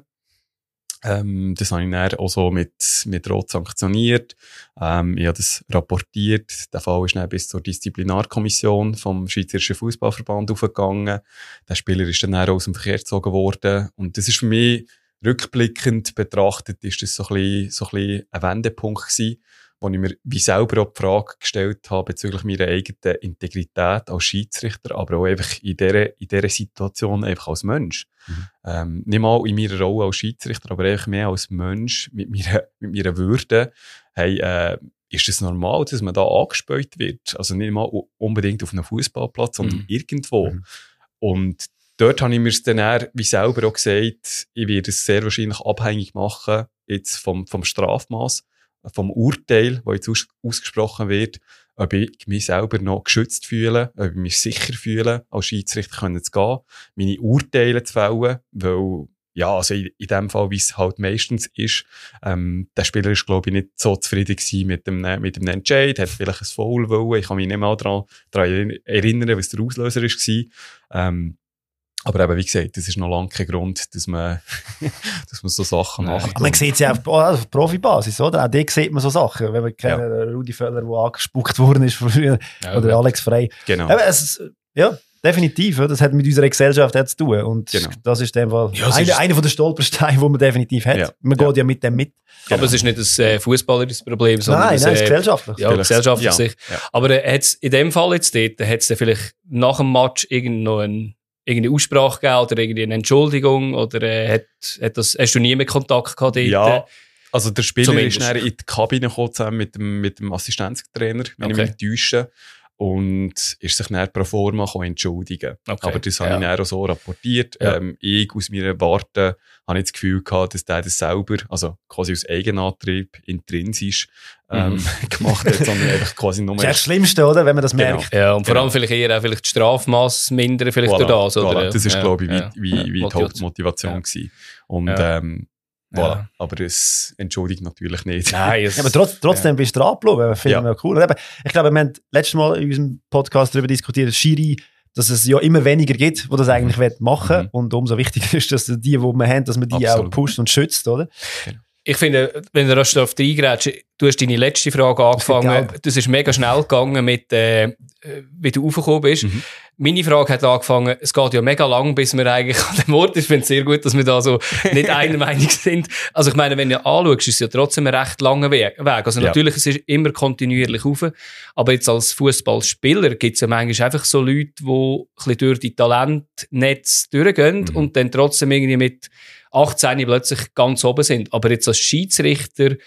Ähm, das habe ich dann auch so mit, mit Rot sanktioniert. Ähm, ich habe das rapportiert. Der Fall ist dann bis zur Disziplinarkommission vom Schweizerischen Fußballverband aufgegangen. Der Spieler ist dann auch aus dem Verkehr gezogen worden. Und das ist für mich, rückblickend betrachtet, ist das so ein bisschen, so ein bisschen ein Wendepunkt gewesen, wo ich mir wie selber auch die Frage gestellt habe bezüglich meiner eigenen Integrität als Schiedsrichter, aber auch einfach in dieser, in dieser Situation einfach als Mensch. Mhm. Ähm, nicht mal in meiner Rolle als Schiedsrichter, aber einfach mehr als Mensch mit meiner, mit meiner Würde. Hey, äh, ist es das normal, dass man da angespäut wird? Also nicht mal unbedingt auf einem Fußballplatz, sondern mhm. irgendwo. Mhm. Und dort habe ich mir dann eher, wie selber auch gesagt, ich werde es sehr wahrscheinlich abhängig machen jetzt vom, vom Strafmaß, vom Urteil, das jetzt aus, ausgesprochen wird, ob ich mich selber noch geschützt fühle, ob ich mich sicher fühle, als Schiedsrichter können zu gehen, meine Urteile zu fällen, weil, ja, also in, in dem Fall, wie es halt meistens ist, ähm, der Spieler ist, glaube ich, nicht so zufrieden gewesen mit dem, mit dem Entscheid, hat vielleicht ein Foul wollen, ich kann mich nicht mal daran, daran erinnern, was der Auslöser war. Ähm, Aber eben, wie gesagt, das ist noch lange kein Grund, dass man, dass man so Sachen macht. Aber man sieht es ja auf, auf Profibasis, oder? Auch dort sieht man so Sachen. Wenn man kennt, ja. Rudi Völler, der angespuckt worden ist früher, ja, oder ja. Alex Frey. Genau. Aber es, ja, definitiv. Das hat mit unserer Gesellschaft zu tun. Und genau. das ist in dem Fall ja, einer, einer der Stolpersteine, die man definitiv hat. Ja. Man geht ja. ja mit dem mit. Genau. Aber es ist nicht ein äh, fußballerisches Problem, sondern nein, ein, nein, es ist gesellschaftlich. Ja, gesellschaftlich ja. sich. Ja. Aber äh, hat's in dem Fall jetzt dort, hat es vielleicht nach dem Match irgend noch ein irgendeine Aussprache gegeben oder irgendeine Entschuldigung oder äh, hat, hat das, hast du nie mehr Kontakt gehabt dort? Ja, also der Spieler Zumindest. ist dann in die Kabine gekommen zusammen mit dem, mit dem Assistenztrainer, wenn okay. ich mich täusche, und ist sich dann pro forma entschuldigen. Okay. Aber das habe ja. ich dann auch so rapportiert. Ja. Ähm, ich aus meiner Warte habe ich das Gefühl gehabt, dass der das selber, also quasi aus Eigenantrieb, intrinsisch ähm, mhm. gemacht hat, sondern einfach quasi nur... Das ist das Schlimmste, oder? Wenn man das merkt. Genau. Ja, und vor allem genau. vielleicht eher auch vielleicht die Strafmasse mindern, vielleicht voilà. durch das, oder? Voilà. Das ist, ja. glaube ich, wie, ja. wie, wie die Hauptmotivation ja. gewesen. Und, ja. ähm, Voilà. Ja. Aber es entschuldigt natürlich nicht. Nein, es, ja, aber trotz, trotzdem ja. bist du dran geblieben. Finde ich ja. cool. Eben, ich glaube, wir haben letztes Mal in unserem Podcast darüber diskutiert, dass Schiri, dass es ja immer weniger gibt, die das eigentlich mhm. machen wollen. Und umso wichtiger ist, dass die, die wir haben, dass man die Absolut. auch pusht und schützt, oder? Genau. Ich finde, wenn du rasch darauf reingrätschst, du hast deine letzte Frage angefangen. Das ist mega schnell gegangen mit, äh, wie du raufgekommen bist. Mhm. Meine Frage hat angefangen, es geht ja mega lang, bis wir eigentlich an dem Ort ist. Ich finde es sehr gut, dass wir da so nicht einer Meinung sind. Also ich meine, wenn du anschaust, ist es ja trotzdem ein recht langer Weg. Also ja. natürlich, es ist immer kontinuierlich rauf. Aber jetzt als Fußballspieler gibt es ja manchmal einfach so Leute, die ein bisschen durch die Talentnetz durchgehen mhm. und dann trotzdem irgendwie mit achtzehn plötzlich ganz oben sind. Aber jetzt als Schiedsrichter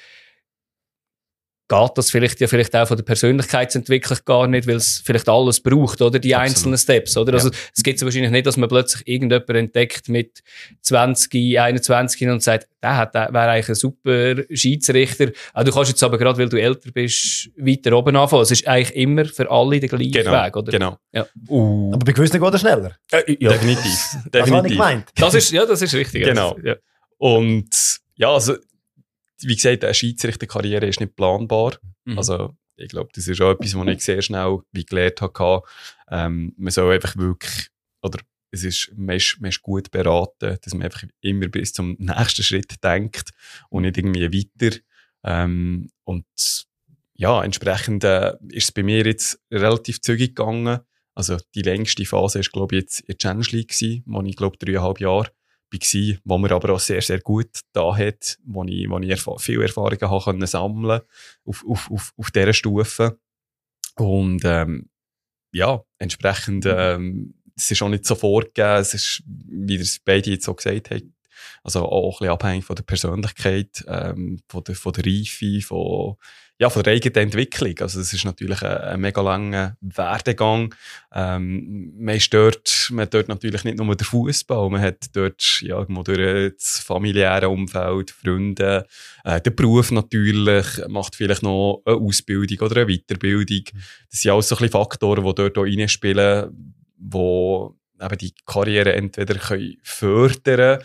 geht das vielleicht ja vielleicht auch von der Persönlichkeitsentwicklung gar nicht, weil es vielleicht alles braucht, oder? Die Absolut. einzelnen Steps, oder? Ja. Also, es gibt wahrscheinlich nicht, dass man plötzlich irgendjemand entdeckt mit zwanzig, einundzwanzig und sagt, der hat, der wäre eigentlich ein super Schiedsrichter. Auch du kannst jetzt aber gerade, weil du älter bist, weiter oben anfangen. Es ist eigentlich immer für alle der gleiche genau. Weg, oder? Genau. Ja. Uh. Aber bei gewissen geht er schneller. Äh, ja. Definitiv. Das Definitiv. habe ich gemeint. Das ist, ja, das ist richtig. Genau. Ja. Und, ja, also, wie gesagt, eine Schiedsrichterkarriere ist nicht planbar. Mhm. Also, ich glaube, das ist auch etwas, was ich sehr schnell wie gelernt habe. Ähm, man soll einfach wirklich, oder es ist, man ist, man ist gut beraten, dass man einfach immer bis zum nächsten Schritt denkt und nicht irgendwie weiter. Ähm, und ja, entsprechend äh, ist es bei mir jetzt relativ zügig gegangen. Also, die längste Phase war, glaube ich, jetzt in der Challenge League gewesen, wo ich, glaube dreieinhalb Jahre war, wo mir aber auch sehr, sehr gut da hat, wo ich, wo ich erf- viel Erfahrungen habe können sammeln auf, auf, auf, auf dieser Stufe. Und, ähm, ja, entsprechend, ähm, es ist auch nicht so vorgegeben, es ist, wie ihr es beide jetzt so gesagt habt, also auch ein bisschen abhängig von der Persönlichkeit, ähm, von der, von der Reife, von, ja, von der eigenen Entwicklung. Also es ist natürlich ein, ein mega langer Werdegang. Ähm, man ist dort, man hat dort natürlich nicht nur den Fußball, man hat dort, ja, irgendwo durch das familiäre Umfeld, Freunde, äh, den Beruf natürlich, macht vielleicht noch eine Ausbildung oder eine Weiterbildung. Das sind alles so ein bisschen Faktoren, die dort auch reinspielen, die eben die Karriere entweder können fördern,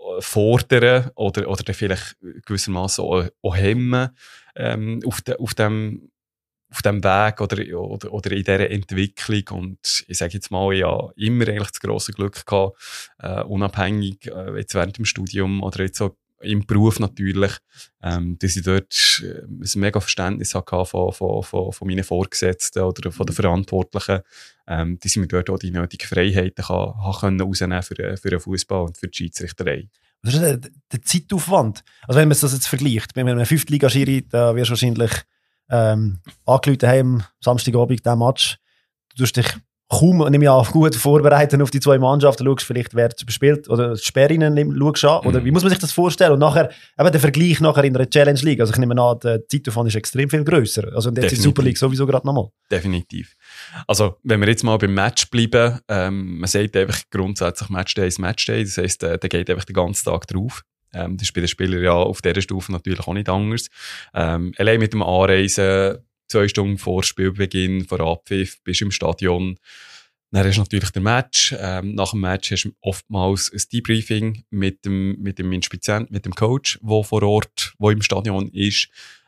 fordern oder, oder dann vielleicht gewissermaßen auch, auch hemmen ähm, auf, de, auf, dem, auf dem Weg oder, oder, oder in dieser Entwicklung. Und ich sage jetzt mal, ich habe immer eigentlich das grosse Glück gehabt, äh, unabhängig äh, jetzt während dem Studium oder jetzt auch im Beruf natürlich, ähm, dass ich dort äh, ein mega Verständnis hatte von, von, von, von meinen Vorgesetzten oder von den Verantwortlichen, ähm, dass ich mir dort auch die nötigen Freiheiten kann, kann rausnehmen für, für den Fußball und für die Schiedsrichterei. Was ist der, der Zeitaufwand? Also wenn man das jetzt vergleicht, wenn man eine Fünftliga-Schiri, da wirst du wahrscheinlich ähm, angerufen haben, am Samstagabend, diesen Match, du tust dich kaum, nehme ich an, gut vorbereiten auf die zwei Mannschaften, schaust vielleicht, wer bespielt, oder die Sperrinnen schaust an, oder wie muss man sich das vorstellen? Und nachher, eben der Vergleich nachher in der Challenge League, also ich nehme an, der Zeitaufwand ist extrem viel grösser, also in der Super League sowieso gerade nochmal. Definitiv. Also, wenn wir jetzt mal beim Match bleiben, ähm, man sagt einfach grundsätzlich Matchday ist Matchday, das heisst, äh, der geht einfach den ganzen Tag drauf. Ähm, das ist bei den Spielern ja auf dieser Stufe natürlich auch nicht anders. Ähm, allein mit dem Anreisen, zwei Stunden vor Spielbeginn, vor Abpfiff, bist du im Stadion. Dann hast du natürlich den Match. Ähm, nach dem Match hast du oftmals ein Debriefing mit dem, mit dem Inspizient, mit dem Coach, der vor Ort, der im Stadion ist.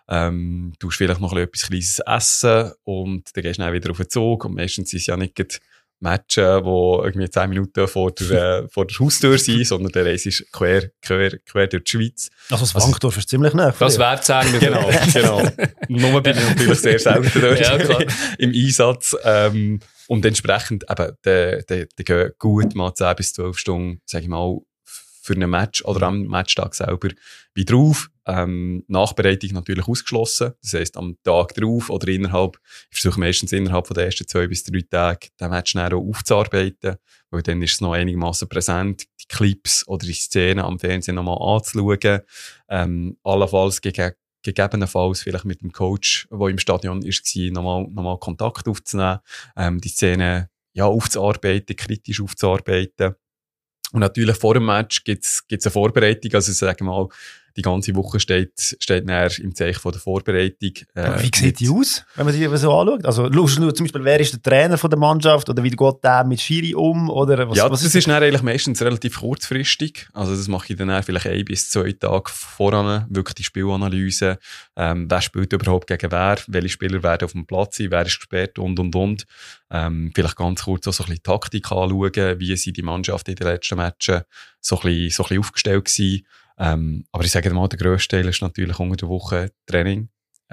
Ähm, du hast vielleicht noch ein bisschen etwas Kleines essen und dann gehst du dann wieder auf den Zug. Und meistens sind es ja nicht Matches, die irgendwie zehn Minuten vor der, äh, vor der Haustür sind, sondern der Reise ist quer, quer, quer durch die Schweiz. Also das Wankdorf ist ziemlich nah. Das wäre zehn Minuten. Genau, genau. Nur bin ich natürlich sehr selten dort ja, klar. im Einsatz. Ähm, und entsprechend eben, der, der, der geht gut mal zehn bis zwölf Stunden, sage ich mal, für einen Match oder am Matchtag selber wieder auf. Ähm, Nachbereitung natürlich ausgeschlossen. Das heisst, am Tag drauf oder innerhalb, ich versuche meistens innerhalb von den ersten zwei bis drei Tagen den Match dann auch aufzuarbeiten, weil dann ist es noch einigermaßen präsent, die Clips oder die Szenen am Fernsehen nochmal anzuschauen. Ähm, allenfalls gege- gegebenenfalls vielleicht mit dem Coach, der im Stadion war, nochmal, nochmal Kontakt aufzunehmen, ähm, die Szene ja, aufzuarbeiten, kritisch aufzuarbeiten. Und natürlich vor dem Match gibt's gibt's eine Vorbereitung. Also sagen wir mal, die ganze Woche steht, steht näher im Zeichen von der Vorbereitung. Äh, wie sieht die aus, wenn man die so anschaut? Also, schaust du zum Beispiel, wer ist der Trainer von der Mannschaft oder wie geht der mit Schiri um? Oder was, ja, was das ist, ist dann eigentlich meistens relativ kurzfristig. Also, das mache ich dann vielleicht ein bis zwei Tage voran, wirklich die Spielanalyse. Ähm, wer spielt überhaupt gegen wer? Welche Spieler werden auf dem Platz sein? Wer ist gesperrt? Und, und, und. Ähm, vielleicht ganz kurz auch so ein bisschen Taktik anschauen. Wie sind die Mannschaft in den letzten Matchen so ein bisschen, so ein bisschen aufgestellt gewesen? Ähm, aber ich sage mal, der grösste Teil ist natürlich unter der Woche Training.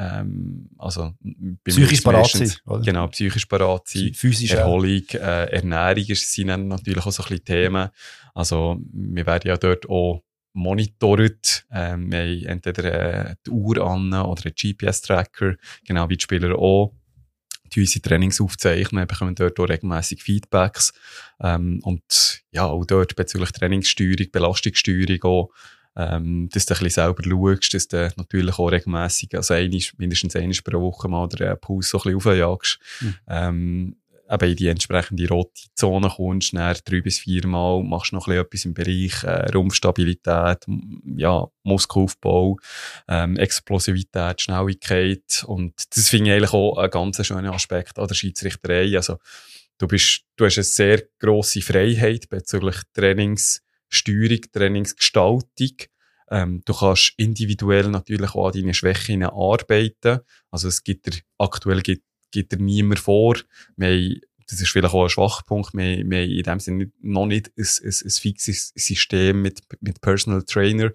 Ähm, also, psychisch parat sein. Genau, psychisch parat sein. Physisch Erholung, äh, Ernährung sind dann natürlich auch so ein bisschen Themen. Also, wir werden ja dort auch monitort. Ähm, wir haben entweder äh, die Uhr an oder einen G P S-Tracker, genau wie die Spieler auch. Die unsere Trainings aufzeichnen, bekommen dort auch regelmässig Feedbacks. Ähm, und ja, auch dort bezüglich Trainingssteuerung, Belastungssteuerung auch, ähm, dass du ein bisschen selber schaust, dass du natürlich auch regelmässig, also einisch, mindestens einmal pro Woche mal den Puls so ein bisschen aufjagst. Mhm. Ähm, eben in die entsprechende rote Zone kommst, dann drei bis vier Mal machst du noch ein bisschen etwas im Bereich äh, Rumpfstabilität, ja, Muskelaufbau, ähm, Explosivität, Schnelligkeit. Und das finde ich eigentlich auch einen ganz schönen Aspekt an der Schiedsrichterei. Also, du bist, du hast eine sehr grosse Freiheit bezüglich Trainingssteuerung, Trainingsgestaltung. Ähm, du kannst individuell natürlich auch an deinen Schwächen arbeiten. Also, es gibt dir, aktuell gibt gibt er niemand vor. Wir haben, das ist vielleicht auch ein Schwachpunkt, wir, wir haben in dem Sinne noch nicht ein, ein, ein fixes System mit, mit Personal Trainer.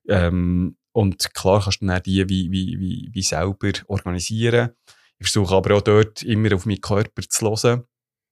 Ähm, und klar kannst du dann die wie, wie, wie, wie selber organisieren. Ich versuche aber auch dort immer auf meinen Körper zu hören.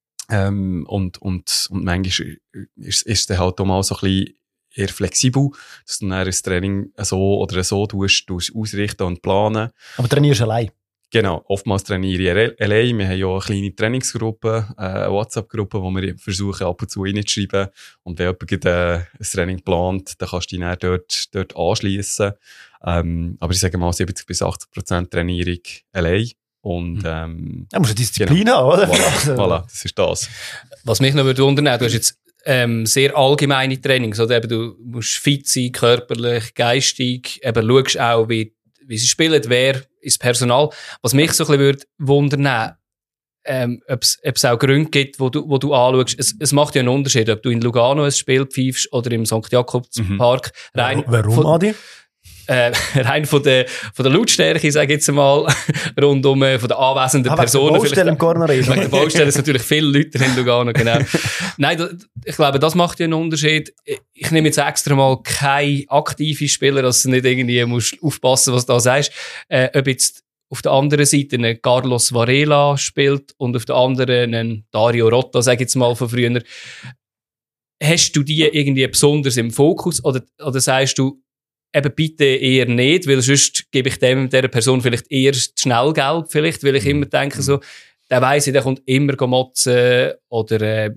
Ähm, und, und, und manchmal ist, ist es halt auch mal so ein bisschen eher flexibel, dass du dann ein Training so oder so tust, tust ausrichten und planen. Aber trainierst du allein? Genau, oftmals trainiere ich allein. Wir haben ja eine kleine Trainingsgruppe, äh, eine WhatsApp-Gruppe, wo wir versuchen, ab und zu reinzuschreiben. Und wenn jemand äh, ein Training plant, dann kannst du dich dann dort, dort anschliessen. Ähm, aber ich sage mal, siebzig bis achtzig Prozent Trainierung allein. Und, ähm, ja, musst du Disziplin genau. haben, oder? Voilà, voilà, das ist das. Was mich noch wundern würde, du hast jetzt ähm, sehr allgemeine Trainings, oder? Eben, du musst fit sein, körperlich, geistig, eben schaust auch, wie, wie sie spielen, wer ist Personal. Was mich so ein bisschen würde wundern, ähm, ob es auch Gründe gibt, wo du, wo du anschaust. Es, es macht ja einen Unterschied, ob du in Lugano ein Spiel pfeifst oder im Sankt Jakobspark. Mhm. Rein Warum, von, Adi? Äh, rein von der, von der Lautstärke, sage ich jetzt mal, rundum äh, von den anwesenden ah, Personen. Wegen der Baustelle im Corner. Wegen der Baustelle sind natürlich viele Leute in Lugano, genau. Nein, da, ich glaube, das macht ja einen Unterschied. Ich nehme jetzt extra mal keine aktive Spieler, dass du nicht irgendwie musst aufpassen, was du da sagst. Äh, ob jetzt auf der anderen Seite einen Carlos Varela spielt und auf der anderen einen Dario Rota, sage ich jetzt mal von früher. Hast du die irgendwie besonders im Fokus oder, oder sagst du, eben bitte eher nicht, weil sonst gebe ich dem, dieser Person vielleicht eher schnell Geld, vielleicht, weil ich immer denke so, der weiss ich, der kommt immer motzen, oder, äh,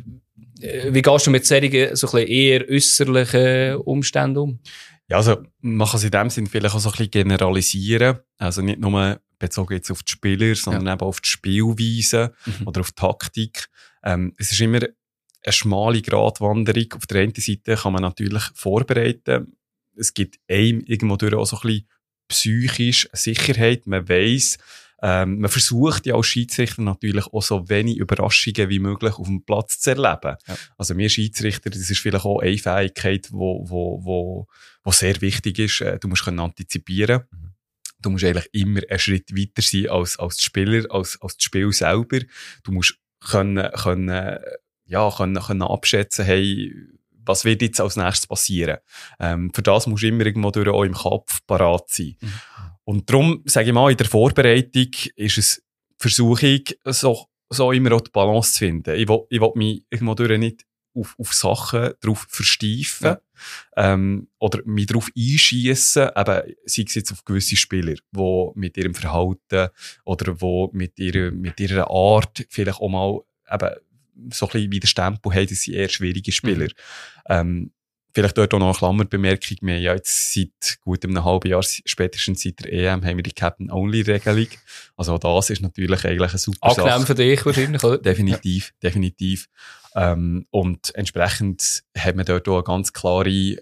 wie gehst du mit solchen, so ein bisschen eher äusserlichen Umständen um? Ja, also, man kann es in dem Sinn vielleicht auch so ein bisschen generalisieren. Also nicht nur bezogen jetzt auf die Spieler, sondern ja. eben auf die Spielweise mhm. oder auf die Taktik. Ähm, es ist immer eine schmale Gratwanderung. Auf der einen Seite kann man natürlich vorbereiten. Es gibt einem irgendwo durch auch so ein bisschen psychisch Sicherheit. Man weiss, ähm, man versucht ja als Schiedsrichter natürlich auch so wenig Überraschungen wie möglich auf dem Platz zu erleben. Ja. Also wir Schiedsrichter, das ist vielleicht auch eine Fähigkeit, wo, wo, wo, wo sehr wichtig ist. Du musst können antizipieren. Mhm. Du musst eigentlich immer einen Schritt weiter sein als, als die Spieler, als, als das Spiel selber. Du musst können, können, ja, können, können abschätzen, hey, was wird jetzt als nächstes passieren? Ähm, für das musst du immer irgendwo durch auch im Kopf parat sein. Mhm. Und darum, sage ich mal, in der Vorbereitung ist es Versuchung, so, so immer auch die Balance zu finden. Ich will, ich will mich irgendwo durch nicht auf, auf Sachen drauf versteifen, ja. ähm, oder mich darauf einschiessen, eben, sei es jetzt auf gewisse Spieler, die mit ihrem Verhalten oder die mit ihrer, mit ihrer Art vielleicht auch mal eben, so ein bisschen wie der Stempel haben, das sind eher schwierige Spieler. Mhm. Ähm, vielleicht dort auch noch eine Klammerbemerkung. Wir haben ja jetzt seit gut einem halben Jahr, spätestens seit der E M, haben wir die Captain-Only-Regelung. Also das ist natürlich eigentlich eine super Sache. Angenehm für dich wahrscheinlich, oder? Definitiv, ja. definitiv. Ähm, und entsprechend hat man dort auch eine ganz klare äh,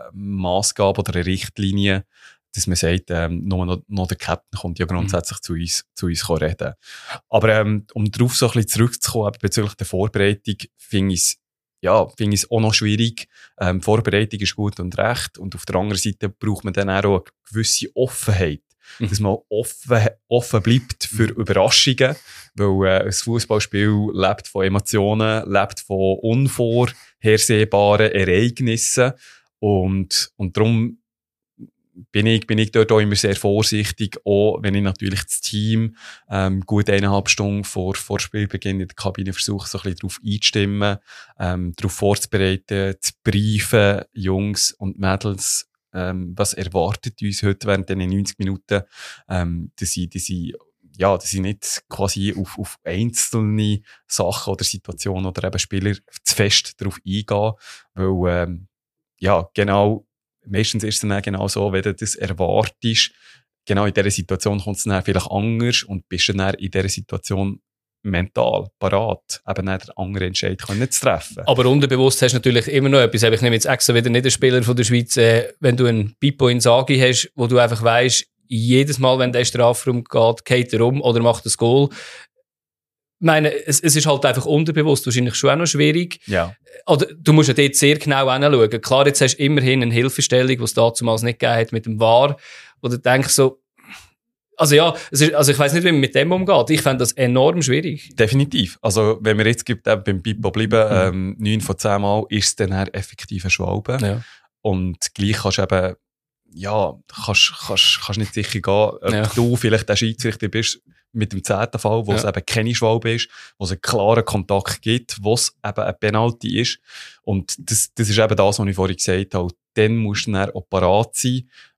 Maßgabe oder eine Richtlinie, dass man sagt, ähm, nur noch, noch der Captain kommt ja grundsätzlich mhm. zu uns, zu uns reden. Aber ähm, um darauf so ein bisschen zurückzukommen, bezüglich der Vorbereitung, finde ich es ja, finde ich es auch noch schwierig. Ähm, Vorbereitung ist gut und recht. Und auf der anderen Seite braucht man dann auch eine gewisse Offenheit. Mhm. Dass man offen, offen bleibt für Überraschungen. Weil äh, ein Fußballspiel lebt von Emotionen, lebt von unvorhersehbaren Ereignissen. Und, und darum bin ich, bin ich dort auch immer sehr vorsichtig, auch wenn ich natürlich das Team ähm, gut eineinhalb Stunden vor, vor Spielbeginn in der Kabine versuche, so ein bisschen darauf einzustimmen, ähm, darauf vorzubereiten, zu briefen, Jungs und Mädels, ähm, was erwartet uns heute während den neunzig Minuten, ähm, dass sie, dass sie ja, dass sie nicht quasi auf, auf einzelne Sachen oder Situationen oder eben Spieler zu fest darauf eingehen, weil ähm, ja, genau meistens ist es dann genau so, wenn du das erwartest, genau in dieser Situation kommt es dann vielleicht anders und bist dann in dieser Situation mental parat, eben dann den anderen Entscheid können zu treffen. Aber unterbewusst hast du natürlich immer noch etwas. Ich nehme jetzt extra wieder nicht einen Spieler von der Schweiz, äh, wenn du einen Pippo Inzaghi hast, wo du einfach weisst, jedes Mal, wenn der Strafraum geht, geht er um oder macht das Goal. Ich meine, es, es ist halt einfach unterbewusst, wahrscheinlich schon auch noch schwierig. Ja. Oder du musst ja dort sehr genau hinschauen. Klar, jetzt hast du immerhin eine Hilfestellung, die es damals nicht gegeben hat mit dem V A R, wo du denkst so, also ja, es ist, also ich weiss nicht, wie man mit dem umgeht. Ich fände das enorm schwierig. Definitiv. Also wenn wir jetzt gibt, eben beim Pippo bleiben, ähm, neun von zehn Mal ist es dann effektiv ein Schwalbe. Ja. Und gleich kannst du eben, ja, kannst, kannst, kannst nicht sicher gehen, ob ja. du vielleicht der Schiedsrichter bist, mit dem zehnten Fall, wo ja. es eben keine Schwalbe ist, wo es einen klaren Kontakt gibt, wo es eben ein Penalty ist. Und das, das ist eben das, was ich vorhin gesagt habe. Dann musst du dann auch parat sein,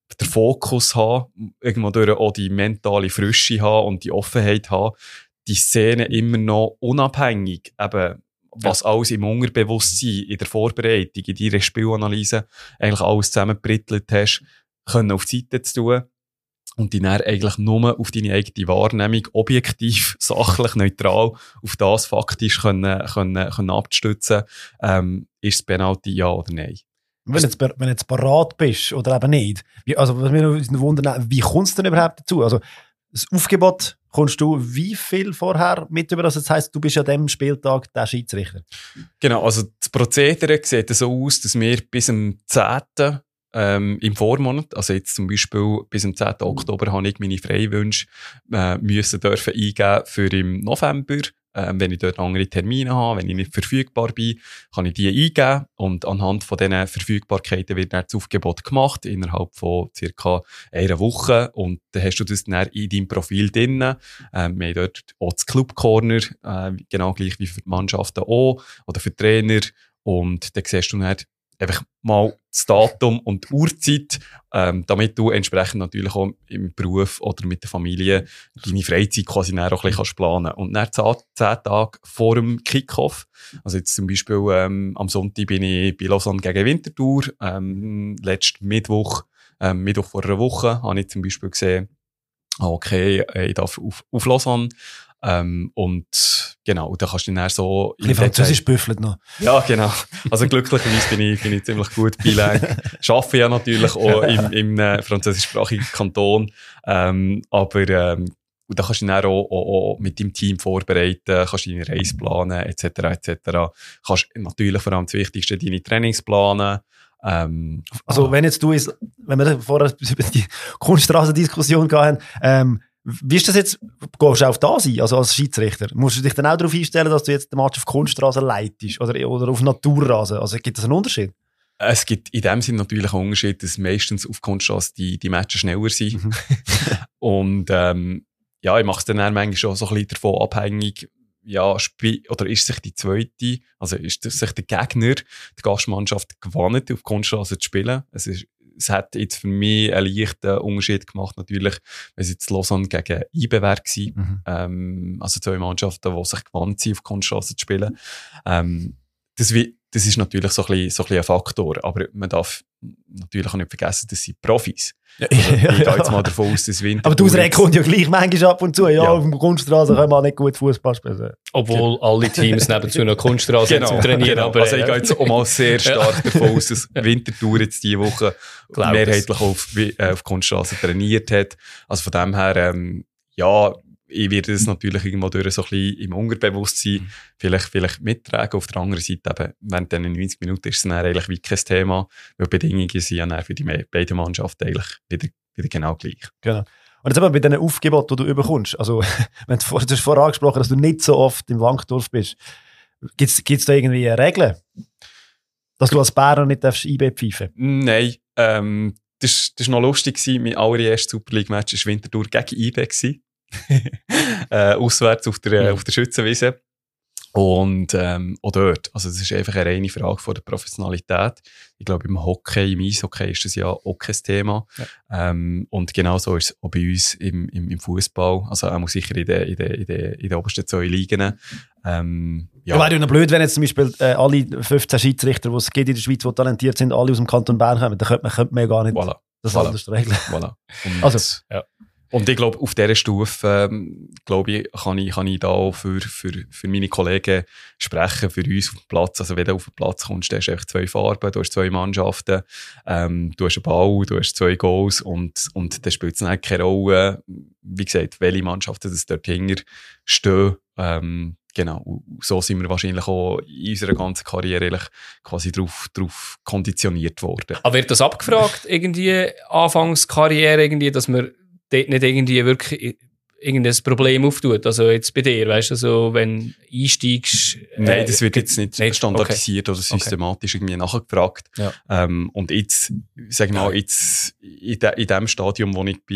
den Fokus haben, irgendwo durch auch die mentale Frische haben und die Offenheit haben, die Szene immer noch unabhängig, eben, was ja. alles im Unterbewusstsein, in der Vorbereitung, in deiner Spielanalyse, eigentlich alles zusammengebrittelt hast, können auf die Seite zu tun und dich dann eigentlich nur auf deine eigene Wahrnehmung objektiv, sachlich, neutral auf das faktisch können, können, können abstützen, ähm, ist es Penalty ja oder nein? Wenn du jetzt, wenn du jetzt parat bist oder eben nicht, wie, also was wir uns wundern, wie kommst du denn überhaupt dazu? Also das Aufgebot, kommst du wie viel vorher mit über, also das heisst, du bist an dem Spieltag der Schiedsrichter? Genau, also das Prozedere sieht so aus, dass wir bis zum zehnten Ähm, im Vormonat, also jetzt zum Beispiel bis zum zehnten Oktober habe ich meine Freiwünsche äh, müssen dürfen eingeben für im November. Ähm, wenn ich dort andere Termine habe, wenn ich nicht verfügbar bin, kann ich die eingeben und anhand von diesen Verfügbarkeiten wird dann das Aufgebot gemacht innerhalb von circa einer Woche und dann hast du das dann in deinem Profil drin. Ähm, wir haben dort auch das Club Corner, äh, genau gleich wie für die Mannschaften auch oder für die Trainer und dann siehst du dann einfach mal das Datum und die Uhrzeit, ähm, damit du entsprechend natürlich auch im Beruf oder mit der Familie deine Freizeit quasi näher auch ein bisschen planen kannst. Und dann zehn, zehn Tage vor dem Kick-Off, also jetzt zum Beispiel ähm, am Sonntag bin ich bei Lausanne gegen Winterthur, ähm, letzten Mittwoch, ähm, Mittwoch vor einer Woche, habe ich zum Beispiel gesehen, okay, ich darf auf, auf Lausanne. Ähm, und genau, da kannst du dann so... Ein bisschen Französisch büffelt noch. Ja, genau. Also glücklicherweise bin ich, bin ich ziemlich gut bilingue. Arbeite ja natürlich auch im, im äh, französischsprachigen Kanton. Ähm, aber ähm, da kannst du dann auch, auch, auch mit deinem Team vorbereiten, kannst deine Reise planen, et cetera et cetera. Kannst natürlich vor allem das Wichtigste, deine Trainings planen. Ähm, also wenn jetzt du ist, wenn wir vorher über die Kunststraßendiskussion gehen, ähm, wie ist das jetzt? Gehst du auf das ein, also als Schiedsrichter? Musst du dich dann auch darauf einstellen, dass du jetzt den Match auf Kunststraße leitest oder, oder auf Naturrasen? Also gibt es einen Unterschied? Es gibt in dem Sinne natürlich einen Unterschied, dass meistens auf Kunststraße die, die Matches schneller sind. Mhm. Und ähm, ja, ich mache es dann manchmal schon so ein bisschen davon abhängig, ja, spiel, oder ist sich die zweite, also ist sich der Gegner, die Gastmannschaft gewohnt, auf Kunststraße zu spielen. Es ist Es hat jetzt für mich einen leichten Unterschied gemacht, natürlich, wenn es jetzt Lausanne gegen I B W war. Mhm. Ähm, also zwei Mannschaften, die sich gewandt sind, auf Kunststraße zu spielen. Ähm, das, das ist natürlich so ein, bisschen, so ein bisschen ein Faktor, aber man darf natürlich auch nicht vergessen, das sind Profis. Ja, also, ich ja, gehe ja. jetzt mal davon aus, dass Winter... Aber die Ausrede kommt ja gleich manchmal ab und zu. Ja, ja. auf der Kunststraße können wir nicht gut Fußball spielen. Obwohl alle Teams nebenzu noch Kunststraße genau, trainieren. Genau. Aber, also ich gehe jetzt auch mal sehr stark davon aus, dass Winterthur jetzt diese Woche Glaub mehrheitlich auf, äh, auf Kunststraße trainiert hat. Also von dem her, ähm, ja, ich werde das natürlich irgendwo durch so ein bisschen im Unterbewusstsein mhm. vielleicht, vielleicht mittragen. Auf der anderen Seite eben, während diesen neunzig Minuten ist es dann eigentlich wie kein Thema, weil die Bedingungen sind ja dann für die beiden Mannschaften eigentlich wieder, wieder genau gleich. Genau. Und jetzt eben bei diesen Aufgeboten, die du überkommst, also wenn du, du hast vorher angesprochen, dass du nicht so oft im Wankdorf bist, gibt es da irgendwie Regeln? Dass du als Bärer nicht darfst I B pfeifen? Nein, ähm, das war noch lustig. Mein allererstes Super League-Match war Winterthur gegen I B. äh, auswärts auf der, mhm. auf der Schützenwiese. Und ähm, auch dort. Also das ist einfach eine reine Frage von der Professionalität. Ich glaube, im Hockey, im Eishockey ist das ja auch kein Thema. Ja. Ähm, und genauso ist es auch bei uns im, im, im Fußball. Also auch sicher in den in de, in de, in de obersten zwei Ligen. Ähm, ja. Ja, wäre ja noch blöd, wenn jetzt zum Beispiel äh, alle fünfzehn Schiedsrichter, die es gibt in der Schweiz, die talentiert sind, alle aus dem Kanton Bern kommen. Dann könnte man, könnte man ja gar nicht voilà. das voilà. anders regeln. Voilà. Und also, ja. Und ich glaube, auf dieser Stufe, ähm, glaube ich, kann ich, kann ich da auch für, für, für meine Kollegen sprechen, für uns auf dem Platz. Also wenn du auf den Platz kommst, du hast einfach zwei Farben, du hast zwei Mannschaften, ähm, du hast einen Ball, du hast zwei Goals und, und dann spielt es dann keine Rolle, wie gesagt, welche Mannschaften das dort hinter stehen. Ähm, genau, so sind wir wahrscheinlich auch in unserer ganzen Karriere quasi drauf, drauf konditioniert worden. Aber wird das abgefragt, irgendwie Anfangskarriere, irgendwie, dass man dort nicht irgendwie wirklich irgendein Problem auftut? Also jetzt bei dir, weißt du, also wenn einsteigst... Äh, Nein, das wird jetzt nicht, nicht standardisiert okay. oder systematisch okay. irgendwie nachgefragt. Ja. Ähm, und jetzt, sag ich mal, jetzt in, de, in dem Stadium, wo ich bin,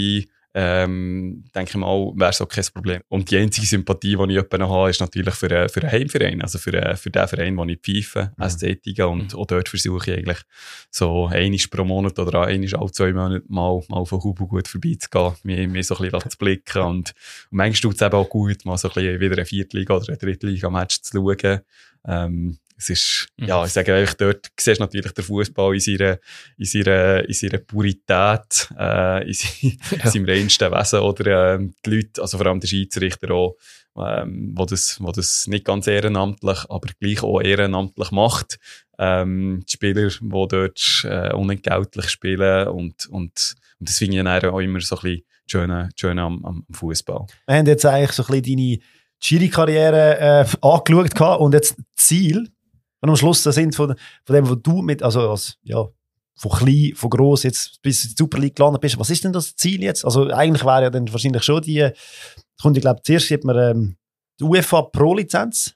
ähm, denke ich mal, wäre es auch kein Problem. Und die einzige Sympathie, die ich jemanden noch habe, ist natürlich für, äh, für einen Heimverein, also für, äh, für den Verein, den ich pfeife, mhm. Ästhetiker. Und mhm. auch dort versuche ich eigentlich so einmal pro Monat oder einmal alle zwei Monate mal, mal von Hubu gut vorbeizugehen, mir, mir so ein bisschen zu blicken. Und, und manchmal tut es eben auch gut, mal so ein bisschen wieder eine Viertliga- oder eine Drittliga-Match zu schauen. Ähm, Es ist, mhm. ja, ich sage eigentlich, dort siehst du natürlich den Fußball in seiner, in seiner, in seiner Purität, äh, in, sein, ja. in seinem reinsten Wesen, oder, ähm, die Leute, also vor allem der Schiedsrichter auch, ähm, wo das, wo das nicht ganz ehrenamtlich, aber gleich auch ehrenamtlich macht, ähm, die Spieler, die dort, äh, unentgeltlich spielen, und, und, und das finde ich dann auch immer so ein bisschen schön, schön am, am Fußball. Wir haben jetzt eigentlich so ein bisschen deine Schiri-Karriere, äh, angeschaut gehabt, und jetzt Ziel, und am Schluss das sind von, von dem, was du mit, also als, ja, von klein, von gross jetzt bis in die Super League gelandet bist. Was ist denn das Ziel jetzt? Also eigentlich wäre ja dann wahrscheinlich schon die, kommt, ich glaube, zuerst hat man ähm, die UEFA Pro-Lizenz.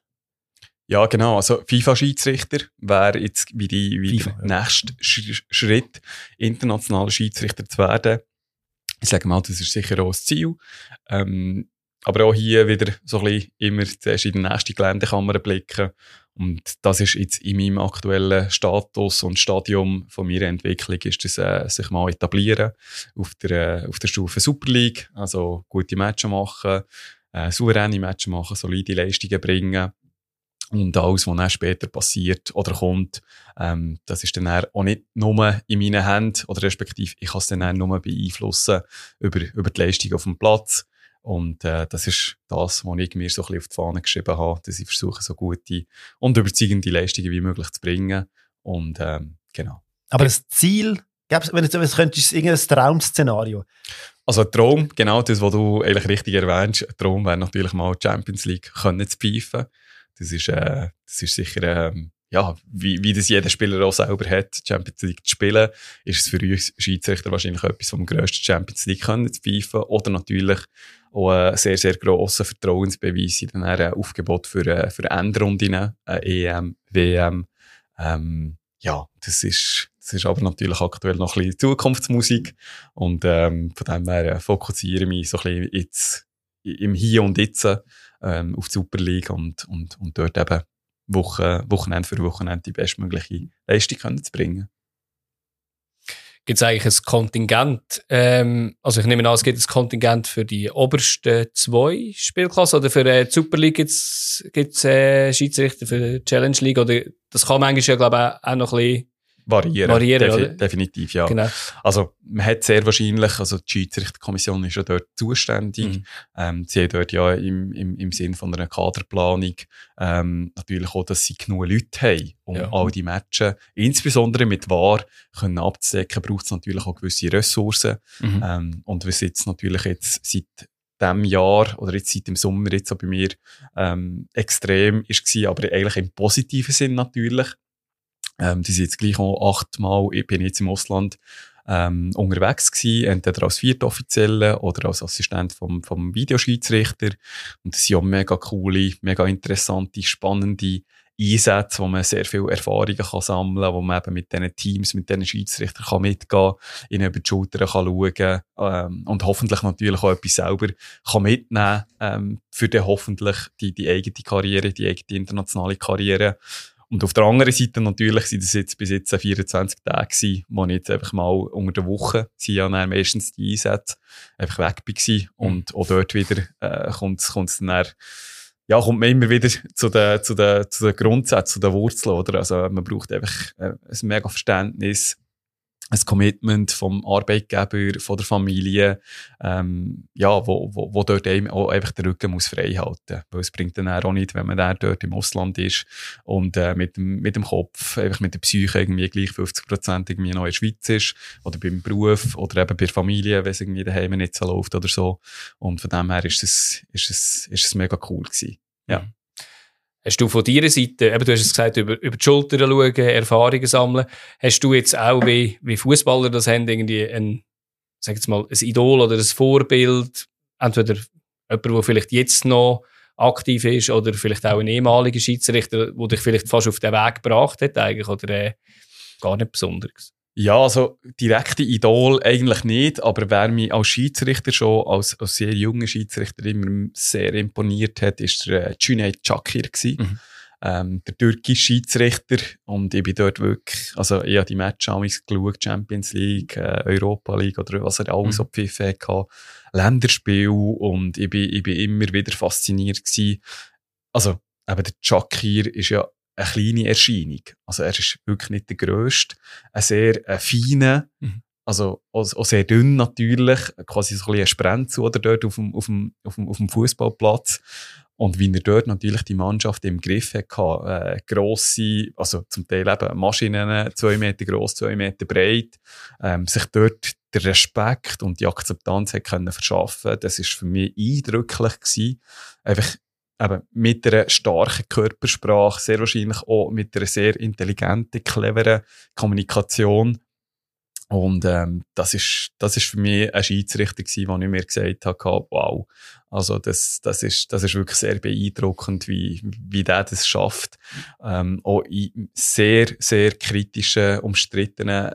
Ja, genau. Also FIFA-Schiedsrichter wäre jetzt wie, die, wie FIFA, der ja. nächste Sch- Schritt, internationaler Schiedsrichter zu werden. Ich sage mal, das ist sicher auch das Ziel. Ähm, aber auch hier wieder so ein bisschen immer zuerst in die nächste Geländekammer blicken. Und das ist jetzt in meinem aktuellen Status und Stadium von meiner Entwicklung, ist das, äh, sich mal etablieren auf der, äh, auf der Stufe Super League. Also gute Matches machen, äh, souveräne Matches machen, solide Leistungen bringen. Und alles, was dann später passiert oder kommt, ähm, das ist dann auch nicht nur in meinen Händen, oder respektive ich kann es dann auch nur beeinflussen über, über die Leistung auf dem Platz. Und äh, das ist das, was ich mir so ein bisschen auf die Fahne geschrieben habe, dass ich versuche, so gute und überzeugende Leistungen wie möglich zu bringen. Und ähm, genau. Aber das Ziel, wenn du es könntest, ist irgendein Traum-Szenario. Also ein Traum, genau das, was du eigentlich richtig erwähnst, ein Traum wäre natürlich mal die Champions League können zu pfeifen. Das ist, äh, das ist sicher, ähm, ja, wie, wie das jeder Spieler auch selber hat, Champions League zu spielen, ist es für uns Schiedsrichter wahrscheinlich etwas vom grössten Champions League können zu pfeifen. Oder natürlich auch ein sehr, sehr grosser Vertrauensbeweis in ein Aufgebot für, äh, für Endrunden, äh, E M, W M. Ähm, ja, das ist, das ist aber natürlich aktuell noch ein bisschen Zukunftsmusik. Und ähm, von dem her fokussiere ich mich so ein bisschen jetzt, im Hier und Jetzt ähm, auf die Super League und, und, und dort eben Woche, Wochenende für Wochenende die bestmögliche Leistung können zu bringen. Gibt es eigentlich ein Kontingent? Ähm, also ich nehme an, es gibt ein Kontingent für die obersten zwei Spielklassen, oder für äh, die Super League gibt es äh, Schiedsrichter für die Challenge League, oder das kann manchmal ja, glaube ich, auch noch ein bisschen variieren. variieren Defi- oder? Definitiv, ja. Genau. Also man hat sehr wahrscheinlich, also die Schiedsrichterkommission ist ja dort zuständig. Mhm. Ähm, sie haben dort ja im, im, im Sinn von einer Kaderplanung ähm, natürlich auch, dass sie genug Leute haben, um ja. all die Matches, insbesondere mit V A R, können abzudecken, braucht es natürlich auch gewisse Ressourcen. Mhm. Ähm, und was jetzt natürlich jetzt seit diesem Jahr, oder jetzt seit dem Sommer jetzt auch bei mir, ähm, extrem ist gewesen, aber eigentlich im positiven Sinn natürlich. Ähm, die sind jetzt gleich auch achtmal, ich bin jetzt im Ausland ähm, unterwegs gewesen, entweder als Viertoffizielle oder als Assistent vom, vom Videoschiedsrichter. Und das sind auch mega coole, mega interessante, spannende Einsätze, wo man sehr viel Erfahrungen kann sammeln kann, wo man eben mit diesen Teams, mit diesen Schiedsrichtern kann mitgehen kann, ihnen über die Schulter kann schauen ähm, und hoffentlich natürlich auch etwas selber kann mitnehmen ähm, für dann hoffentlich die, die eigene Karriere, die eigene internationale Karriere. Und auf der anderen Seite natürlich sind das jetzt bis jetzt vierundzwanzig Tage gewesen, wo ich jetzt einfach mal unter der Woche, sind ja dann meistens die Einsätze, einfach weg war. Und auch dort wieder äh, kommt es dann, ja, kommt man immer wieder zu den, zu den, zu den Grundsätzen, zu den Wurzeln, oder? Also man braucht einfach äh, ein mega Verständnis, ein Commitment vom Arbeitgeber, von der Familie, ähm, ja, wo, wo, wo dort einem auch einfach den Rücken muss frei halten. Weil es bringt dann auch nicht, wenn man dann dort im Ausland ist und äh, mit, dem, mit dem Kopf, einfach mit der Psyche irgendwie gleich fünfzig Prozent irgendwie noch in der Schweiz ist, oder beim Beruf, oder eben bei der Familie, wenn es irgendwie daheim nicht so läuft oder so. Und von dem her ist es, ist es, ist es mega cool gewesen. Ja. Mhm. Hast du von deiner Seite, eben du hast es gesagt, über, über die Schulter schauen, Erfahrungen sammeln, hast du jetzt auch, wie, wie Fußballer das haben, irgendwie ein, sag jetzt mal, ein Idol oder ein Vorbild, entweder jemand, der vielleicht jetzt noch aktiv ist, oder vielleicht auch ein ehemaliger Schiedsrichter, der dich vielleicht fast auf den Weg gebracht hat, eigentlich, oder äh, gar nicht Besonderes? Ja, also direkte Idol eigentlich nicht, aber wer mich als Schiedsrichter schon, als, als sehr junger Schiedsrichter immer sehr imponiert hat, ist der äh, Cüneyt Çakır gewesen. Mhm. Ähm, der türkische Schiedsrichter. Und ich bin dort wirklich, also ich habe die Matches amigs geschaut, Champions League, äh, Europa League oder was er alles mhm. abpfiffen hatte, Länderspiel, und ich bin, ich bin immer wieder fasziniert gewesen. Also, eben der Çakır ist ja eine kleine Erscheinung. Also er ist wirklich nicht der Grösste. Ein sehr äh, feiner, mhm. also auch, auch sehr dünn natürlich, quasi so ein bisschen ein Sprenzel oder dort auf dem, auf dem, auf dem, auf dem Fußballplatz. Und wie er dort natürlich die Mannschaft im Griff hatte, äh, grosse, also zum Teil eben Maschinen, zwei Meter gross, zwei Meter breit, ähm, sich dort den Respekt und die Akzeptanz hat können verschaffen. Das ist für mich eindrücklich gewesen. Einfach eben mit einer starken Körpersprache, sehr wahrscheinlich auch mit einer sehr intelligenten, cleveren Kommunikation. Und ähm, das ist das ist für mich ein Schiedsrichter gewesen, wo ich mir gesagt habe, wow, also das das ist das ist wirklich sehr beeindruckend, wie wie der das schafft, ähm, auch in sehr sehr kritischen, umstrittenen,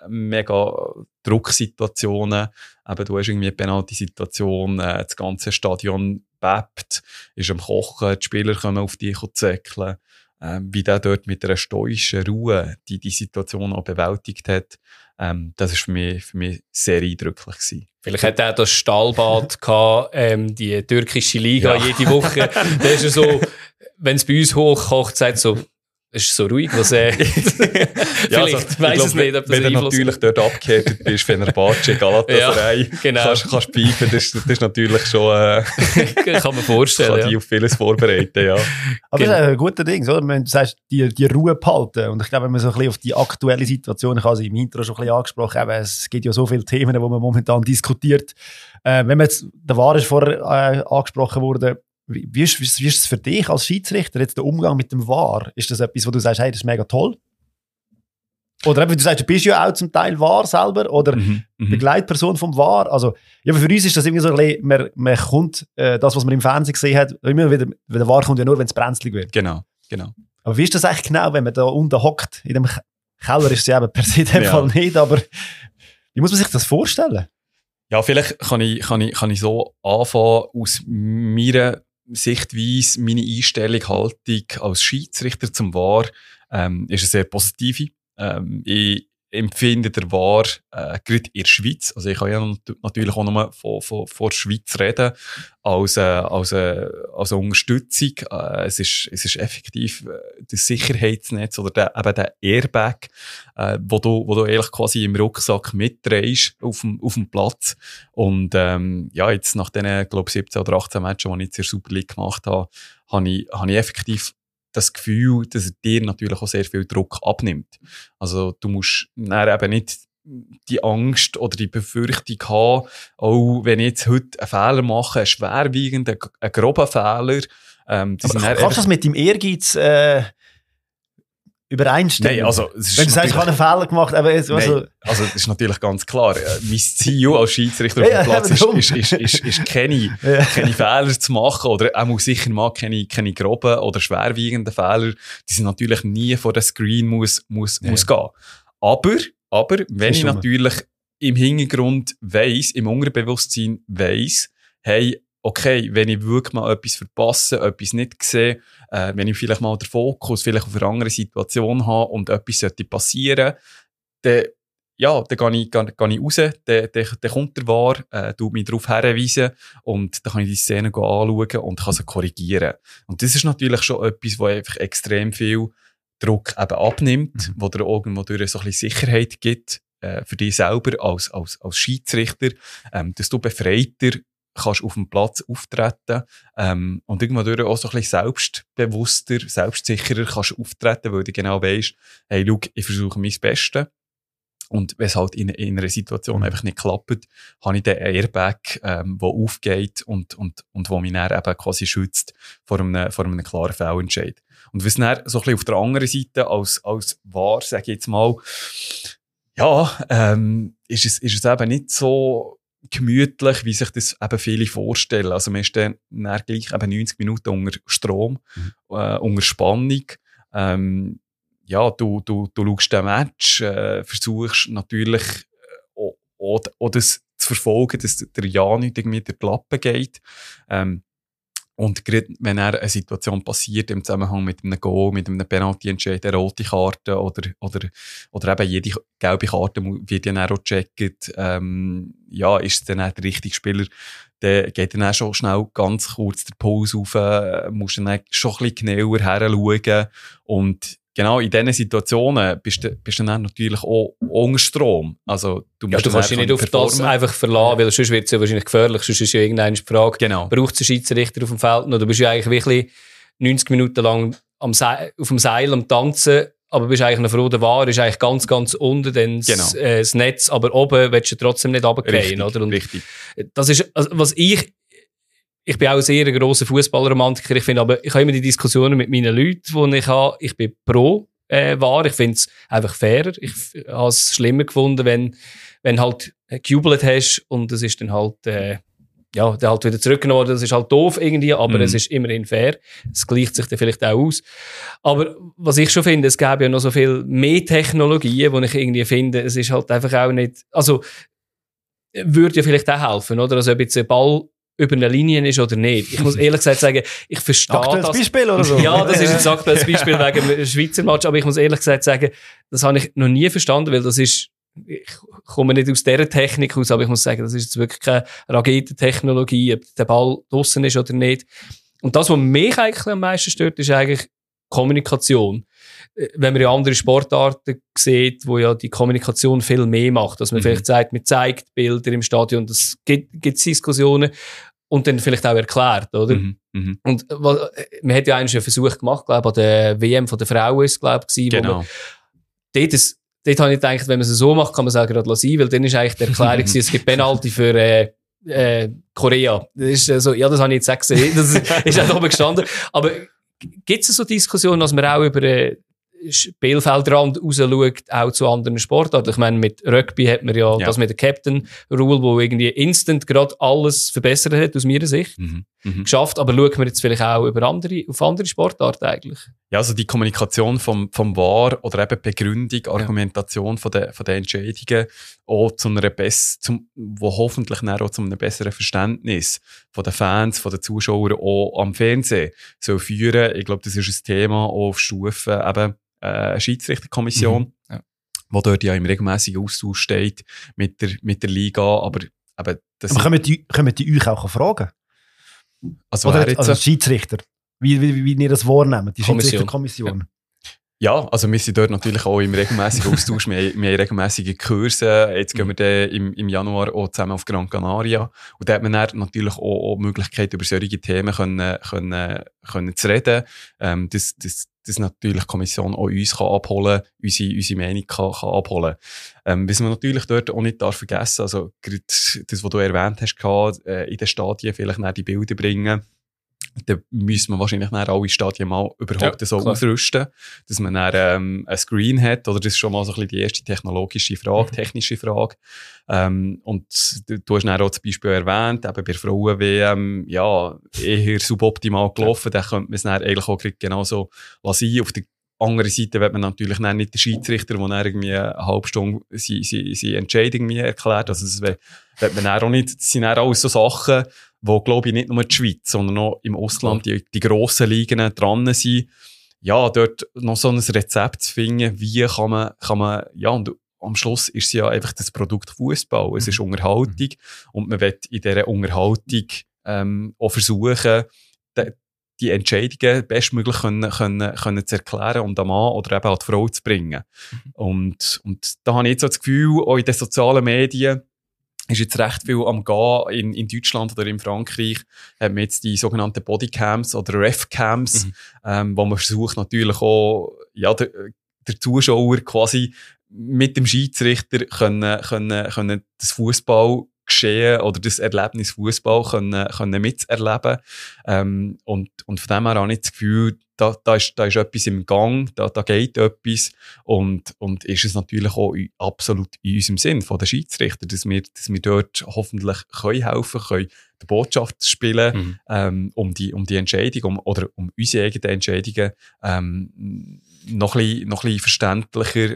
mega Drucksituationen. Eben, du hast irgendwie eine Penalty-Situation, äh, das ganze Stadion bebt, ist am Kochen, die Spieler kommen auf dich zäckeln. Ähm, wie der dort mit einer stoischen Ruhe die, die Situation auch bewältigt hat, ähm, das ist für mich, für mich sehr eindrücklich gewesen. Vielleicht hat er das Stallbad gehabt, ähm, die türkische Liga ja. jede Woche. Da ist er so, wenn es bei uns hochkocht, sagt so, es ist so ruhig, was er... Vielleicht ja, also, weiss es nicht, ob das wenn du natürlich dort abgehärtet bist, Fenerbahce, Galatasaray, ja, genau. kannst du pfeifen, das, das ist natürlich schon... Äh, kann man vorstellen, kann ja. die auf vieles vorbereiten, ja. Aber genau. Das ist ein guter Ding, oder? Wenn du sagst, die, die Ruhe behalten. Und ich glaube, wenn man so ein bisschen auf die aktuelle Situation, ich habe sie im Intro schon ein bisschen angesprochen, eben, es gibt ja so viele Themen, die man momentan diskutiert. Äh, wenn man jetzt, der War ist vorher äh, angesprochen worden, Wie, wie, ist, wie ist es für dich als Schiedsrichter, jetzt der Umgang mit dem V A R? Ist das etwas, wo du sagst, hey, das ist mega toll? Oder eben, du sagst, du bist ja auch zum Teil V A R selber oder mhm, Begleitperson vom V A R. Also, ja, für uns ist das irgendwie so ein bisschen, man, man kommt, äh, das, was man im Fernsehen gesehen hat, immer wieder, der V A R kommt ja nur, wenn es brenzlig wird. Genau, genau. Aber wie ist das eigentlich genau, wenn man da unten hockt? In dem Keller ist es ja eben per se in dem ja. Fall nicht, aber wie muss man sich das vorstellen? Ja, vielleicht kann ich, kann ich, kann ich so anfangen, aus meiner Sichtweise, meine Einstellung, Haltung als Schiedsrichter zum V A R ähm, ist eine sehr positive. Ähm, ich empfinde der V A R äh, gerade in der Schweiz, also ich kann ja natürlich auch nur von, von, von der Schweiz reden, als, äh, als, äh, als eine Unterstützung. Äh, es, ist, es ist effektiv äh, das Sicherheitsnetz oder der, eben der Airbag, äh, wo, du, wo du eigentlich quasi im Rucksack mitträgst auf dem, auf dem Platz. Und ähm, ja, jetzt nach diesen, glaube ich, siebzehn oder achtzehn Matches, die ich jetzt in der Super League gemacht habe, habe ich, habe ich effektiv das Gefühl, dass er dir natürlich auch sehr viel Druck abnimmt. Also du musst dann eben nicht die Angst oder die Befürchtung haben, auch wenn ich jetzt heute einen Fehler mache, einen schwerwiegenden, einen groben Fehler. Ähm, aber kannst du das mit deinem Ehrgeiz äh, übereinstimmen? Nein, also, wenn du sagst, ich habe einen Fehler gemacht, aber jetzt, also... Nein, also das ist natürlich ganz klar. Mein Ziel als Schiedsrichter auf dem Platz ist, ist, ist, ist, ist keine, ja. keine Fehler zu machen oder auch muss sicher mal keine, keine groben oder schwerwiegenden Fehler. Die sind natürlich nie vor den Screen muss, muss, ja. muss gehen. Aber, aber wenn ich natürlich im Hintergrund weiss, im Unterbewusstsein weiss, hey, okay, wenn ich wirklich mal etwas verpasse, etwas nicht sehe, äh, wenn ich vielleicht mal den Fokus vielleicht auf eine andere Situation habe und etwas sollte passieren, dann, ja, dann gehe ich, gehe, gehe ich raus, dann, dann, dann kommt der V A R, äh, tut mich darauf hinweisen und dann kann ich die Szene anschauen und kann sie korrigieren. Und das ist natürlich schon etwas, was einfach extrem viel Druck eben abnimmt, mhm. wo dir irgendwo durch so ein bisschen Sicherheit gibt, äh, für dich selber als, als, als Schiedsrichter, ähm, dass du befreiter kannst auf dem Platz auftreten ähm, und irgendwann durch auch so ein bisschen selbstbewusster, selbstsicherer kannst auftreten, weil du genau weisst, hey, schau, ich versuche mein Bestes. Und wenn es halt in, in einer Situation einfach nicht klappt, habe ich den Airbag, ähm, der aufgeht und, und, und wo mich dann eben quasi schützt vor einem, vor einem klaren Fehlentscheid. Und was dann so ein bisschen auf der anderen Seite als, als V A R, sage ich jetzt mal, ja, ähm, ist es, ist es eben nicht so gemütlich, wie sich das eben viele vorstellen. Also man ist dann, dann gleich eben neunzig Minuten unter Strom, mhm. äh, unter Spannung. Ähm, ja, du, du, du schaust den Match, äh, versuchst natürlich auch, auch, auch das zu verfolgen, dass der ja nicht irgendwie durch die Lappen geht. Ähm, Und gerade wenn eine Situation passiert im Zusammenhang mit einem Goal, mit einem Penalty-Entscheid, eine rote Karte oder, oder, oder eben jede gelbe Karte wird ja dann auch gecheckt, ähm, ja, ist es dann auch der richtige Spieler, der geht dann auch schon schnell ganz kurz der Puls auf, äh, musst dann schon ein bisschen genauer heranschauen. Und genau in diesen Situationen bist du, bist du dann natürlich auch unter Strom. Also, du musst ja, du kannst dich nicht auf das einfach verlassen, weil sonst wird es ja wahrscheinlich gefährlich. Sonst ist ja irgendeine Frage, genau. Braucht es einen Schiedsrichter auf dem Feld? Oder du bist ja eigentlich wirklich neunzig Minuten lang am Se- auf dem Seil am Tanzen, aber bist eigentlich noch froh, der V A R ist eigentlich ganz, ganz unten dann genau. das, äh, das Netz, aber oben willst du trotzdem nicht runtergehen. Oder? Und richtig. Das ist, also, was ich, ich bin auch ein sehr grosser Fußballromantiker. Ich finde aber, ich habe immer die Diskussionen mit meinen Leuten, wo ich habe, ich bin pro äh, V A R. Ich finde es einfach fairer. Ich habe es schlimmer gefunden, wenn, wenn halt gejubelt hast und es ist dann halt, äh, ja, der halt wieder zurückgenommen worden. Das ist halt doof irgendwie, aber mm. es ist immerhin fair. Es gleicht sich dann vielleicht auch aus. Aber was ich schon finde, es gäbe ja noch so viel mehr Technologien, wo ich irgendwie finde, es ist halt einfach auch nicht, also, würde ja vielleicht auch helfen, oder? Also, ob jetzt ein Ball über eine Linie ist oder nicht. Ich muss ehrlich gesagt sagen, ich verstehe aktuelles das. Beispiel oder so? Ja, das ist ein aktuelles Beispiel wegen dem Schweizer Match, aber ich muss ehrlich gesagt sagen, das habe ich noch nie verstanden, weil das ist, ich komme nicht aus dieser Technik aus, aber ich muss sagen, das ist jetzt wirklich keine Raketentechnologie, ob der Ball draussen ist oder nicht. Und das, was mich eigentlich am meisten stört, ist eigentlich Kommunikation. Wenn man ja andere Sportarten sieht, wo ja die Kommunikation viel mehr macht, dass man mhm. vielleicht sagt, man zeigt Bilder im Stadion, das gibt es Diskussionen und dann vielleicht auch erklärt, oder? Mhm. Mhm. Und was, man hat ja eigentlich einen Versuch gemacht, glaube ich, an der W M von der Frauen ist, glaube ich, genau. Wo man dort ist, dort habe ich gedacht, wenn man es so macht, kann man es auch gerade lassen, weil dann ist eigentlich die Erklärung, es gibt Penalty für äh, äh, Korea. Das ist äh, so, ja, das habe ich jetzt auch gesehen, das ist auch oben gestanden. Aber gibt es so Diskussionen, dass man auch über äh, Spielfeldrand raus schaut, auch zu anderen Sportarten? Ich meine, mit Rugby hat man ja, ja. das mit der Captain Rule, wo irgendwie instant gerade alles verbessert hat, aus meiner Sicht, mhm. Mhm. geschafft. Aber schauen wir jetzt vielleicht auch über andere, auf andere Sportarten eigentlich? Ja, also die Kommunikation vom, vom V A R oder eben Begründung, Argumentation ja. von der, von der Entscheidungen auch zu einer bess, zum, wo hoffentlich dann auch zu einem besseren Verständnis von den Fans, von den Zuschauern auch am Fernsehen soll führen. Ich glaube, das ist ein Thema auch auf Stufe eben äh, Schiedsrichterkommission, mhm. ja. wo dort ja im regelmäßigen Austausch steht mit der, mit der Liga, aber eben das aber können die, können die euch auch fragen? Also, oder jetzt, also Schiedsrichter, wie, wie, wie ihr das wahrnehmt, die Schiedsrichterkommission. Ja. ja, also wir sind dort natürlich auch im regelmäßigen Austausch, wir, wir haben regelmäßige Kurse, jetzt gehen wir dann im, im Januar auch zusammen auf Gran Canaria und da hat man dann natürlich auch, auch die Möglichkeit, über solche Themen können, können, können zu reden, ähm, das, das dass natürlich die Kommission auch uns kann abholen, unsere, unsere Meinung kann, kann abholen. Ähm, was man natürlich dort auch nicht darf vergessen, also gerade das, was du erwähnt hast, kann, äh, in den Stadien vielleicht dann die Bilder bringen, dann müssen wir wahrscheinlich dann alle Stadien mal überhaupt ja, so klar. ausrüsten, dass man dann ähm, ein Screen hat, oder das ist schon mal so ein bisschen die erste technologische Frage, mhm. technische Frage. Ähm, und du, du hast dann auch zum Beispiel erwähnt, eben bei Frauen-W M, ja, eher suboptimal gelaufen, ja. dann könnte man es dann eigentlich auch genauso lassen. Auf der anderen Seite wird man natürlich dann nicht den Schiedsrichter, der dann irgendwie eine halbe Stunde seine, seine, seine Entscheidung erklärt. Also das wird man dann auch nicht, das sind dann alles so Sachen, wo, glaube ich, nicht nur die Schweiz, sondern auch im Ausland die, die grossen Ligen dran sind. Ja, dort noch so ein Rezept zu finden, wie kann man, kann man, ja, und am Schluss ist es ja einfach das Produkt Fußball. Es ist Unterhaltung mhm. und man will in dieser Unterhaltung ähm, auch versuchen, die, die Entscheidungen bestmöglich können, können, können zu erklären und am Mann oder eben an die Frau zu bringen. Mhm. Und, und da habe ich jetzt so das Gefühl, auch in den sozialen Medien, ist jetzt recht viel am Gehen. In, in Deutschland oder in Frankreich haben wir jetzt die sogenannten Bodycams oder Refcams, mhm. ähm, wo man versucht natürlich auch, ja, der, der Zuschauer quasi mit dem Schiedsrichter können, können, können das Fußball Geschehen oder das Erlebnis Fußball können, können miterleben. Ähm, und, und von dem her habe ich das Gefühl, da, da, ist, da ist etwas im Gang, da, da geht etwas. Und, und ist es natürlich auch absolut in unserem Sinn von den Schiedsrichter, dass wir, dass wir dort hoffentlich können helfen können, die Botschaft spielen, mhm. ähm, um, die, um die Entscheidung um, oder um unsere eigenen Entscheidungen ähm, noch ein bisschen, noch ein bisschen verständlicher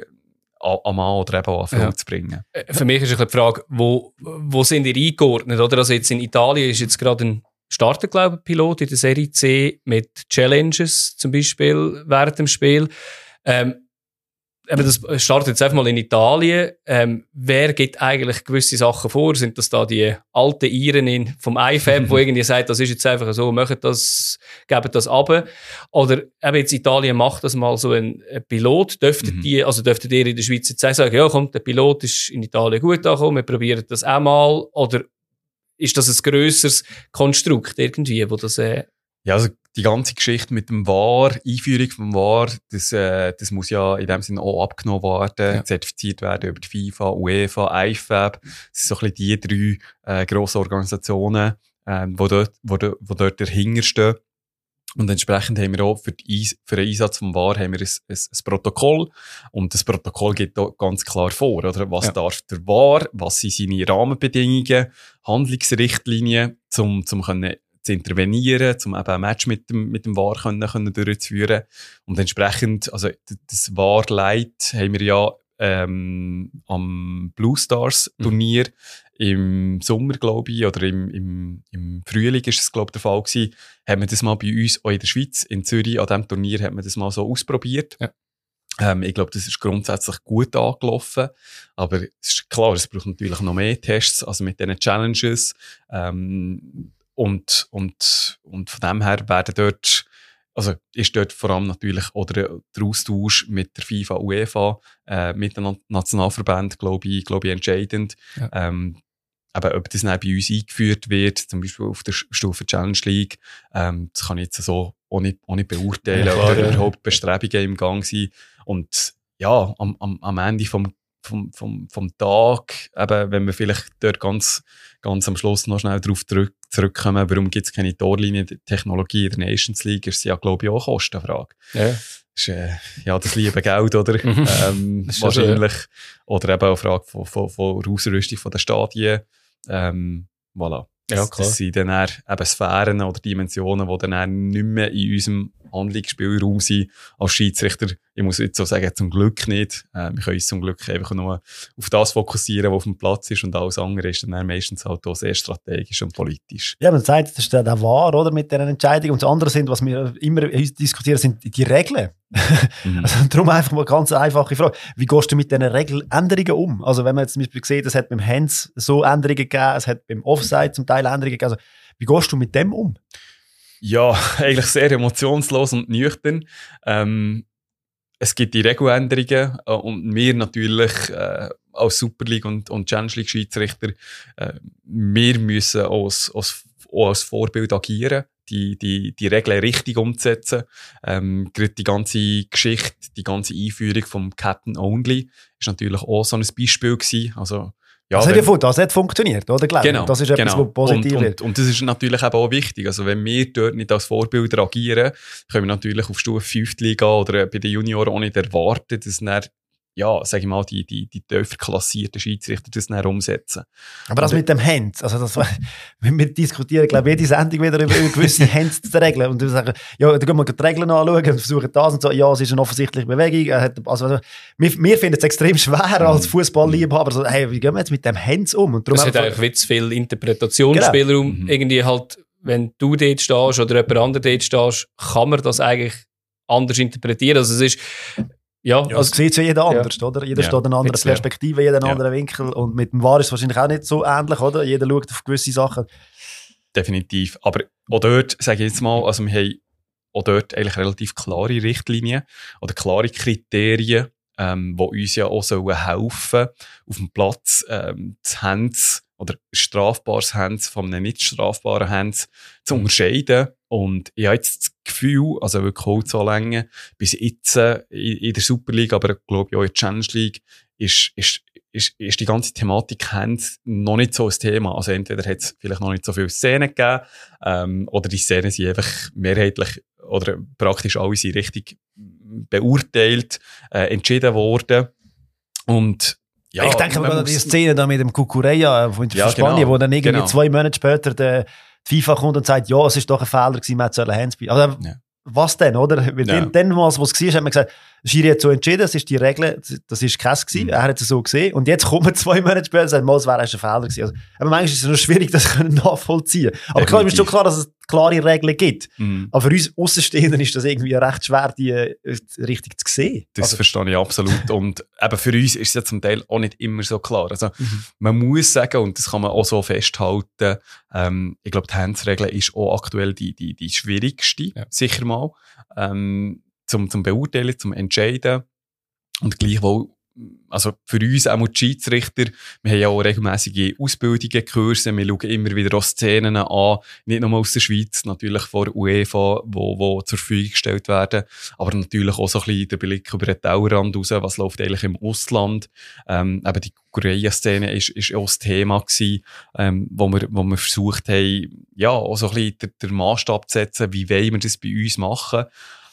an Mann oder eben an Frau ja. zu bringen. Für mich ist die Frage, wo, wo sind ihr eingeordnet? Oder? Also jetzt in Italien ist jetzt gerade ein starter, glaube ich, Pilot in der Serie C mit Challenges zum Beispiel während dem Spiel. Ähm, eben das startet jetzt einfach mal in Italien. Ähm, wer gibt eigentlich gewisse Sachen vor? Sind das da die alten Iren in, vom I F A B, wo irgendwie sagt, das ist jetzt einfach so, macht das, gebt das ab? Oder eben jetzt Italien macht das mal so ein, ein Pilot. Dürftet mhm. die, also dürftet ihr in der Schweiz jetzt sagen, ja komm, der Pilot ist in Italien gut angekommen, wir probieren das auch mal? Oder ist das ein grösseres Konstrukt irgendwie, wo das... Äh ja, also die ganze Geschichte mit dem V A R, Einführung vom V A R, das, äh, das muss ja in dem Sinne auch abgenommen werden, ja. zertifiziert werden über die FIFA, UEFA, I F A B. Das sind so ein bisschen die drei äh, grossen Organisationen, äh, die dort, wo, wo dort dahinter stehen. Und entsprechend haben wir auch für, die, für den Einsatz vom V A R haben wir ein, ein, ein Protokoll. Und das Protokoll geht da ganz klar vor, oder? Was ja. darf der V A R, was sind seine Rahmenbedingungen, Handlungsrichtlinien, zum, zum können zu intervenieren, um eben ein Match mit dem, mit dem V A R können, können durchzuführen. Und entsprechend, also das V A R-Lite haben wir ja ähm, am Blue Stars Turnier mhm. im Sommer, glaube ich, oder im, im, im Frühling ist es, glaube ich, der Fall gewesen, haben wir das mal bei uns auch in der Schweiz, in Zürich, an diesem Turnier hat man das mal so ausprobiert. Ja. Ähm, ich glaube, das ist grundsätzlich gut angelaufen, aber es ist klar, es braucht natürlich noch mehr Tests, also mit diesen Challenges, ähm, Und, und, und von dem her werden dort, also ist dort vor allem natürlich oder der Austausch mit der FIFA, UEFA, äh, mit den Nationalverbänden, glaube ich, glaube ich, entscheidend. Ja. Ähm, aber ob das dann bei uns eingeführt wird, zum Beispiel auf der Stufe Challenge League, ähm, das kann ich jetzt so auch nicht, auch nicht beurteilen, ja, oder überhaupt Bestrebungen im Gang sind. Und ja, am, am, am Ende vom Vom, vom, vom Tag, eben, wenn wir vielleicht dort ganz, ganz am Schluss noch schnell darauf zurück, zurückkommen, warum gibt es keine Torlinientechnologie in der Nations League, ist ja, glaube ich, auch eine Kostenfrage. Ja. Ist, äh, ja, das liebe Geld, oder? ähm, wahrscheinlich. So, ja. Oder eben auch eine Frage von, von, von Ausrüstung von den Stadien. Ähm, voilà. Ja, klar. Das sind dann eher eben Sphären oder Dimensionen, die dann nicht mehr in unserem Handlungsspielraum sind als Schiedsrichter. Ich muss jetzt so sagen, zum Glück nicht. Äh, wir können uns zum Glück einfach nur auf das fokussieren, was auf dem Platz ist, und alles andere ist dann meistens halt auch sehr strategisch und politisch. Ja, man sagt, das ist der Wahr, oder, mit dieser Entscheidung. Und das andere sind, was wir immer diskutieren, sind die Regeln. Mhm. Also darum einfach mal eine ganz einfache Frage. Wie gehst du mit diesen Regeländerungen um? Also wenn man jetzt zum Beispiel sieht, es hat beim Hands so Änderungen gegeben, es hat beim Offside zum Teil Änderungen gegeben. Also wie gehst du mit dem um? Ja, eigentlich sehr emotionslos und nüchtern. Ähm, es gibt die Regeländerungen äh, und wir natürlich äh, als Super League und, und Challenge League Schiedsrichter, äh, wir müssen als, als, auch als Vorbild agieren, die, die, die Regeln richtig umzusetzen. Ähm, gerade die ganze Geschichte, die ganze Einführung vom Captain Only ist natürlich auch so ein Beispiel gewesen. Also, ja, das, wenn, hat ja, das hat funktioniert, oder? Glaube genau, das ist etwas, genau. was positiv und, wird. Und, und das ist natürlich eben auch wichtig. Also wenn wir dort nicht als Vorbilder agieren, können wir natürlich auf Stufe fünfte Liga oder bei den Junioren auch nicht erwarten, dass dann, ja, sag ich mal, die, die, die tiefer klassierten Schiedsrichter das dann umsetzen. Aber das und, mit dem Hands, also das, wenn wir diskutieren, glaube ich, jede Sendung wieder über, über gewisse Hands zu regeln. Und wir sagen, ja, dann gehen wir die Regeln anschauen und versuchen das und so. Ja, es ist eine offensichtliche Bewegung. Also, also, wir, wir finden es extrem schwer als Fußballliebhaber. Also, hey, wie gehen wir jetzt mit dem Hands um? Und es hat eigentlich zu viel Interpretationsspielraum. Genau. Irgendwie halt, wenn du dort stehst oder jemand anderes dort stehst, kann man das eigentlich anders interpretieren. Also es ist Ja, ja, also, das sieht ja jeder anders, ja. Oder? Jeder ja. steht eine andere Jetzt, Perspektive, jeder einen ja. anderen Winkel. Und mit dem V A R ist es wahrscheinlich auch nicht so ähnlich, oder? Jeder schaut auf gewisse Sachen. Definitiv. Aber auch dort, sage ich jetzt mal, also wir haben auch dort eigentlich relativ klare Richtlinien oder klare Kriterien, ähm, die uns ja auch sollen helfen, auf dem Platz ähm, das Hands oder strafbares Hands von einem nicht strafbaren Hands zu unterscheiden. Und ich habe jetzt das Gefühl, also wirklich Holzanlänge, bis jetzt äh, in, in der Super League, aber glaube ich auch in der Challenge League, ist, ist, ist, ist die ganze Thematik Hands noch nicht so ein Thema. Also entweder hat es vielleicht noch nicht so viele Szenen gegeben, ähm, oder die Szenen sind einfach mehrheitlich oder praktisch alle sind richtig beurteilt, äh, entschieden worden. Und ja, ich denke aber an die Szene da mit dem Cucurella von ja, Spanien, genau, wo dann irgendwie genau. zwei Monate später der FIFA kommt und sagt, ja, es ist doch ein Fehler gewesen, man soll Hands bei. Also, ja. was denn, oder? Weil Ja. dann, dann was es war, hat man gesagt, der Schiri hat so entschieden, das ist die Regel, das ist Käse gewesen, Mhm. er hat es so gesehen. Und jetzt kommen zwei Monate später und sagen, mal, es wäre erst ein Fehler gewesen. Also, aber manchmal ist es noch schwierig, das können nachvollziehen. Aber klar, ist schon klar, dass es klare Regeln gibt. Mhm. Aber für uns Außenstehenden ist das irgendwie recht schwer, die äh, richtig zu sehen. Das Also, verstehe ich absolut. Und eben für uns ist es ja zum Teil auch nicht immer so klar. Also, Mhm. man muss sagen, und das kann man auch so festhalten, ähm, ich glaube, die Hands-Regel ist auch aktuell die, die, die schwierigste, Ja. sicher mal, ähm, zum, zum Beurteilen, zum Entscheiden. Und gleichwohl, also für uns auch die Schiedsrichter, wir haben ja auch regelmäßige Ausbildungen, Kurse, wir schauen immer wieder auch Szenen an, nicht nur aus der Schweiz, natürlich von der UEFA, wo, wo zur Verfügung gestellt werden, aber natürlich auch so ein bisschen der Blick über den Tellerrand raus, was läuft eigentlich im Ausland. Ähm, eben die Korea-Szene ist, ist auch das Thema gewesen, ähm, wo wir, wo wir versucht haben, ja, auch so ein bisschen den, den Maßstab zu setzen, wie wollen wir das bei uns machen.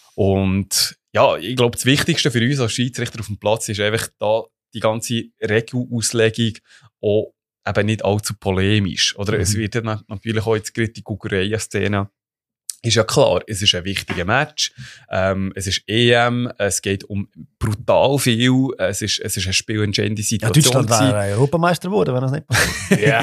Und ja, ich glaube, das Wichtigste für uns als Schiedsrichter auf dem Platz ist einfach da die ganze Regelauslegung auch eben nicht allzu polemisch. Oder Mhm. es wird ja natürlich auch jetzt gerade die Kukureya-Szene. Ist ja klar, es ist ein wichtiger Match, ähm, es ist E M, es geht um brutal viel, es ist, es ist eine spielentscheidende ja, Situation. Deutschland wäre Europameister geworden, wenn das nicht passiert. Ja.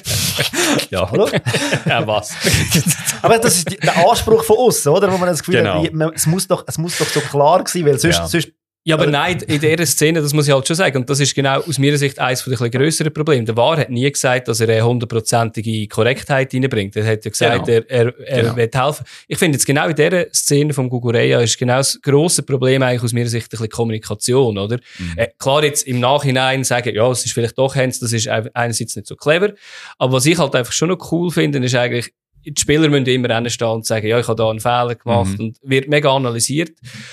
ja. Oder? Ja, was? Aber das ist die, der Anspruch von uns, oder? Wo man das Gefühl Genau. hat, man, es, muss doch, es muss doch so klar sein, weil sonst, Ja. sonst Ja, aber Also- nein, in dieser Szene, das muss ich halt schon sagen, und das ist genau aus meiner Sicht eines der ein grösseren Probleme. Der V A R hat nie gesagt, dass er eine hundertprozentige Korrektheit reinbringt. Er hat ja gesagt, Genau. er, er, er Genau. will helfen. Ich finde jetzt genau in dieser Szene vom Cucurella ist genau das grosse Problem eigentlich aus meiner Sicht ein bisschen Kommunikation, oder? Mhm. Äh, klar, jetzt im Nachhinein sagen, ja, es ist vielleicht doch Hands, das ist einerseits nicht so clever. Aber was ich halt einfach schon noch cool finde, ist eigentlich, die Spieler müssen immer hinstehen und sagen, ja, ich habe da einen Fehler gemacht, Mhm. und wird mega analysiert.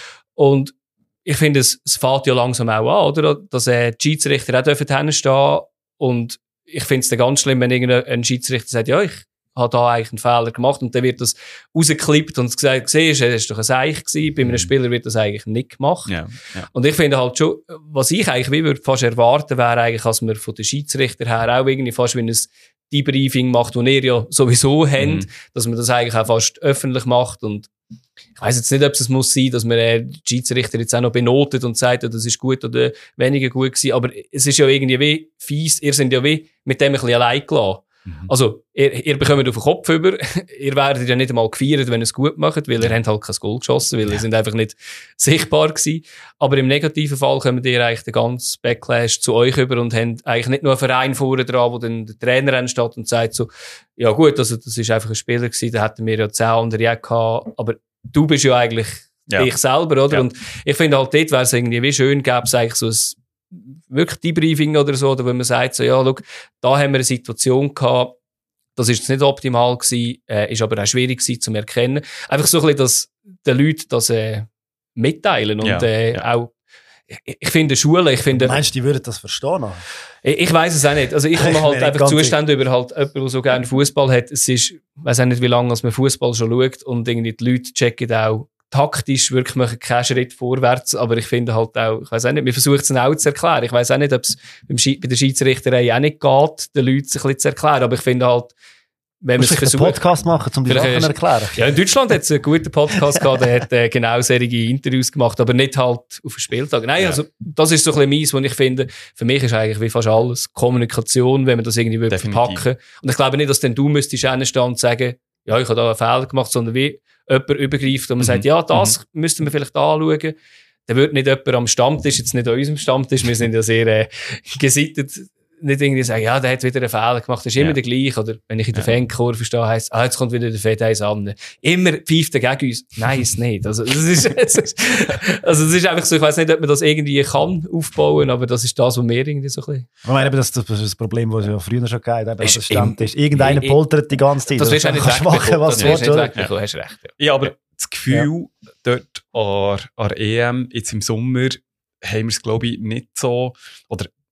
Und ich finde, es, es fällt ja langsam auch an, oder? Dass äh, die Schiedsrichter auch dürfen hinstehen. Und ich finde es dann ganz schlimm, wenn irgendein Schiedsrichter sagt, ja, ich habe da eigentlich einen Fehler gemacht, und dann wird das rausgeklippt und gesagt, siehst du, das war doch ein Seich gewesen. Bei einem Spieler wird das eigentlich nicht gemacht. Ja, ja. Und ich finde halt schon, was ich eigentlich wie würde fast erwarten, wäre eigentlich, dass man von den Schiedsrichter her auch irgendwie fast wie ein Debriefing macht, das ihr ja sowieso habt, Mhm. dass man das eigentlich auch fast öffentlich macht. Und ich weiss jetzt nicht, ob es muss sein, dass man äh, die Schiedsrichter jetzt auch noch benotet und sagt, ja, das ist gut oder weniger gut gewesen. Aber es ist ja irgendwie wie fies, ihr seid ja wie mit dem ein bisschen allein gelassen. Mhm. Also, ihr, ihr bekommt auf den Kopf über. Ihr werdet ja nicht einmal gefeiert, wenn ihr es gut macht, weil ihr habt halt kein Goal geschossen, weil ihr sind einfach nicht sichtbar gewesen. Aber im negativen Fall kommt ihr eigentlich den ganzen Backlash zu euch über und habt eigentlich nicht nur einen Verein vorne dran, wo dann der Trainer ansteht und sagt so, ja gut, also das ist einfach ein Spieler gewesen, da hätten wir ja zehn andere auch gehabt, aber du bist ja eigentlich Ja. dich selber, oder? Ja. Und ich finde halt, dort wäre es irgendwie wie schön, gäbe es eigentlich so ein wirklich Debriefing oder so, oder wenn man sagt, so, ja, schau, da haben wir eine Situation gehabt, das ist jetzt nicht optimal gewesen, äh, ist aber auch schwierig gewesen zu erkennen. Einfach so ein bisschen, dass den Leuten das äh, mitteilen und Ja, äh, ja. auch, ich, ich finde Schule, ich finde, meinst du, die würden das verstehen? ich, ich weiss es auch nicht. Also ich komme Ich halt bin einfach ganz Zustände über halt jemanden, der so gerne Fußball hat. Es ist, ich weiss auch nicht, wie lange als man Fußball schon schaut, und irgendwie die Leute checken auch taktisch wirklich machen keinen Schritt vorwärts, aber ich finde halt auch, ich weiss auch nicht, wir versuchen es auch zu erklären. Ich weiss auch nicht, ob es beim Schi- bei der Schiedsrichterei auch nicht geht, den Leuten es ein bisschen zu erklären, aber ich finde halt, wenn man Musst es du einen versucht... Podcast machen, um die Vielleicht Sachen ist- zu erklären? Ja, in Deutschland hat es einen guten Podcast gehabt, der hat äh, genau solche Interviews gemacht, aber nicht halt auf den Spieltag. Nein, Ja. also das ist so ein bisschen meins, was ich finde, für mich ist eigentlich wie fast alles Kommunikation, wenn man das irgendwie würde Definitiv. verpacken. Und ich glaube nicht, dass dann du müsstest hinstehen und sagen, ja, ich habe da einen Fehler gemacht, sondern wie jemand übergreift und man Mhm. sagt, ja, das müssten wir vielleicht anschauen. Dann wird nicht jemand am Stammtisch, jetzt nicht an unserem Stammtisch, wir sind ja sehr äh, gesittet, nicht irgendwie sagen, ja, der hat wieder einen Fehler gemacht, das ist immer Ja. der gleiche. Oder wenn ich in der Ja. Fankurve stehe, heisst, ah, jetzt kommt wieder der Fed eins an. Immer pfeift er gegen uns. Nein, ist nicht. Also, das ist, es ist, also, das ist einfach so, ich weiss nicht, ob man das irgendwie kann aufbauen, aber das ist das, was mir irgendwie so ein bisschen... Ich meine, eben, das, das ist das Problem, das es ja früher schon gab. Eben, Ist das Stammtisch. im- Irgendeiner i- poltert die ganze Zeit. Das wirst du auch nicht kannst machen, wegbekommen. was Das du wirst willst, du nicht oder? wegbekommen, hast recht. Ja. Ja, aber das Gefühl, dort an, an E M, jetzt im Sommer, haben wir es, glaube ich, nicht so, oder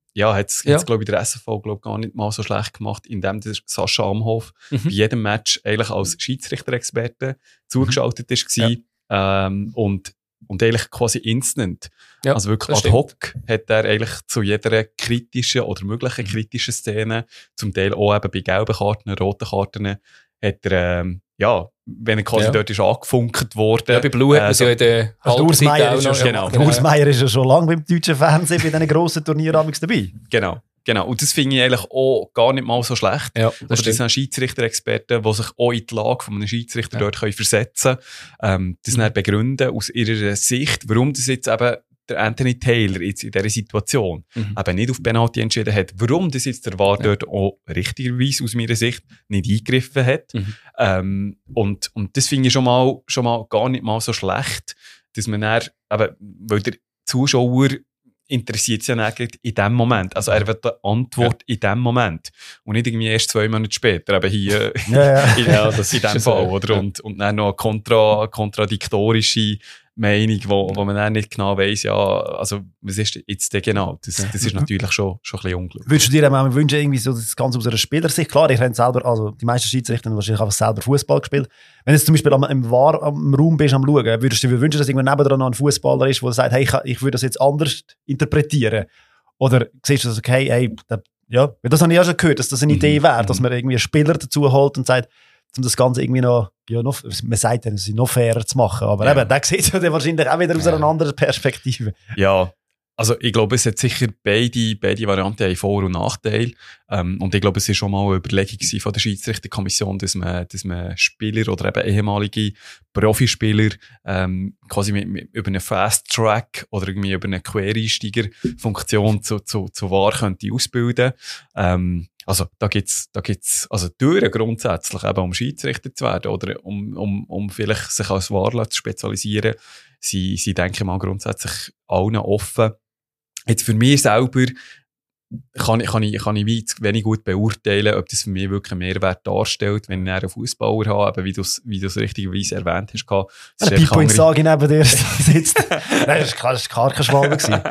ja, hat es, Ja. glaube ich, der S V glaub, gar nicht mal so schlecht gemacht, indem der Sascha Amhoff Mhm. bei jedem Match eigentlich als Schiedsrichter-Experte zugeschaltet ist war. Ähm, und, und eigentlich quasi instant. Ja, also wirklich das ad hoc hat er eigentlich zu jeder kritischen oder möglichen kritischen Szene, zum Teil auch eben bei gelben Karten, roten Karten, hat er, ähm, ja, wenn er quasi Ja. dort ist angefunkt worden. Ja, bei Blue hat man äh, sie ja in der Also der Urs Halbzeit Meier auch ist ja noch. schon, genau. der Urs Meier ist ja schon lange beim deutschen Fernsehen bei diesen grossen Turnieren amigs dabei. Genau, genau. Und das finde ich eigentlich auch gar nicht mal so schlecht. Ja, Oder das das stimmt. sind Schiedsrichter-Experten, die sich auch in die Lage von einem Schiedsrichter Ja. dort können versetzen können, ähm, das dann begründen aus ihrer Sicht, warum das jetzt eben der Anthony Taylor jetzt in dieser Situation Mhm. eben nicht auf Penalty entschieden hat, warum das jetzt der V A R Ja. dort auch richtigerweise aus meiner Sicht nicht eingegriffen hat. Mhm. Ähm, und, und das finde ich schon mal, schon mal gar nicht mal so schlecht, dass man dann, eben, weil der Zuschauer interessiert sich ja nicht in dem Moment. Also er wird eine Antwort in dem Moment. Und nicht irgendwie erst zwei Monate später, eben hier Ja, ja. in, Ja, das in ist dem so. Fall. Oder? Ja. Und, und dann noch eine kontra, kontradiktorische Meinung, wo, wo man dann nicht genau weiss, ja, also was ist jetzt denn genau? Das, das ist natürlich schon, schon ein bisschen unglücklich. Würdest du dir auch wünschen, irgendwie so das Ganze aus einer Spielersicht? Klar, ich habe selber, also die meisten Schiedsrichter haben wahrscheinlich einfach selber Fußball gespielt. Wenn du jetzt zum Beispiel am, im V A R am Raum bist, am Schauen, würdest du dir wünschen, dass irgendwann nebendran noch ein Fußballer ist, der sagt, hey, ich, ich würde das jetzt anders interpretieren? Oder siehst du das, okay, hey, da, ja, weil das habe ich ja schon gehört, dass das eine Mhm. Idee wäre, dass Mhm. man irgendwie einen Spieler dazu holt und sagt, um das Ganze irgendwie noch, ja, noch, man sagt dann, es ist noch fairer zu machen. Aber Ja. eben, der sieht es ja dann wahrscheinlich auch wieder aus Ja. einer anderen Perspektive. Ja, also ich glaube, es hat sicher beide, beide Varianten haben Vor- und Nachteile. Ähm, und ich glaube, es war schon mal eine Überlegung gewesen von der Schiedsrichterkommission, dass man, dass man Spieler oder eben ehemalige Profispieler ähm, quasi mit, mit, über einen Fast Track oder irgendwie über eine Quereinsteiger-Funktion zu, zu, zu V A R könnte ausbilden. Ähm, also da gibt's, da gibt's also Türen grundsätzlich, eben um Schiedsrichter zu werden oder um, um, um vielleicht sich als V A R zu spezialisieren. Sie, sie denken mal grundsätzlich allen offen. Jetzt für mich selber kann ich, kann ich, kann ich wie zu wenig gut beurteilen, ob das für mich wirklich einen Mehrwert darstellt, wenn ich einen Fußballer habe, eben wie du es wie du es richtigerweise erwähnt hast. Wenn der Pipo in Sagi neben dir sitzt. Nein, das war gar kein Schwabe gewesen.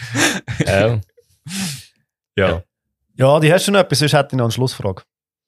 Ja. Ja. Ja, die hast du noch etwas, sonst hätte ich noch eine Schlussfrage.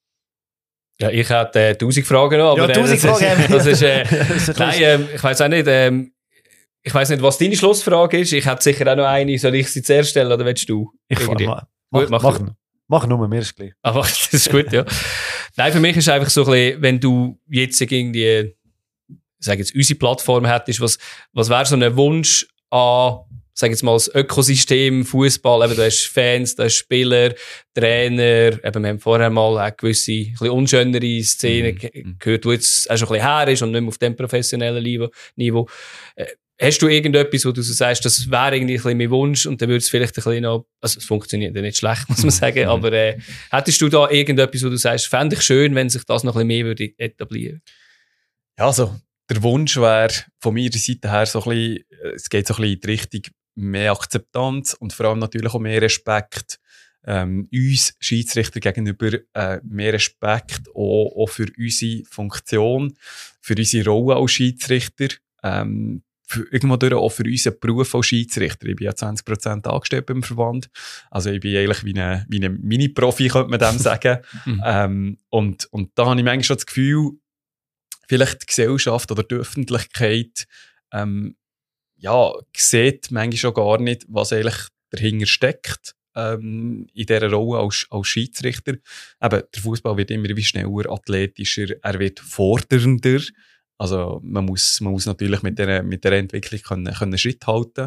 Ja, ich hätte äh, tausend Fragen noch, aber Ja, tausend äh, das Fragen. ist, das ist, äh, Das ist nein, ähm, ich weiß auch nicht, ähm, ich weiß nicht, was deine Schlussfrage ist. Ich hätte sicher auch noch eine. Soll ich sie zuerst stellen oder willst du? Ich Irgendwie? mach, mach, Gut, mach mach, du. mach, mach nur, mir ist gleich. Aber das ist gut, ja. Nein, für mich ist einfach so ein bisschen, wenn du jetzt irgendwie, ich sage jetzt, unsere Plattform hättest, was, was wäre so ein Wunsch an, sage jetzt mal, das Ökosystem Fußball? Eben, du hast Fans, du hast Spieler, Trainer, eben, wir haben vorher mal auch gewisse, ein bisschen unschönere Szenen Mhm. gehört, wo jetzt auch schon ein bisschen her ist und nicht mehr auf dem professionellen Niveau. Niveau. Äh, Hast du irgendetwas, wo du so sagst, das wäre irgendwie ein bisschen mein Wunsch und dann würde es vielleicht ein bisschen noch, also es funktioniert ja nicht schlecht, muss man sagen, aber äh, hättest du da irgendetwas, wo du sagst, fände ich schön, wenn sich das noch ein bisschen mehr würde etablieren? Ja, also der Wunsch wäre von meiner Seite her so ein bisschen, es geht so ein bisschen in die Richtung mehr Akzeptanz und vor allem natürlich auch mehr Respekt ähm, uns Schiedsrichter gegenüber, äh, mehr Respekt auch, auch für unsere Funktion, für unsere Rolle als Schiedsrichter, ähm, für, irgendwo durch auch für unseren Beruf als Schiedsrichter. Ich bin ja zwanzig Prozent angestellt beim Verband. Also ich bin eigentlich wie ein wie eine Mini-Profi, könnte man dem sagen. Mhm. ähm, und, und da habe ich manchmal schon das Gefühl, vielleicht die Gesellschaft oder die Öffentlichkeit ähm, ja, sieht manchmal schon gar nicht, was eigentlich dahinter steckt ähm, in dieser Rolle als, als Schiedsrichter. Eben, der Fußball wird immer wie schneller, athletischer, er wird fordernder. Also man muss, man muss natürlich mit der, mit der Entwicklung können, können Schritt halten.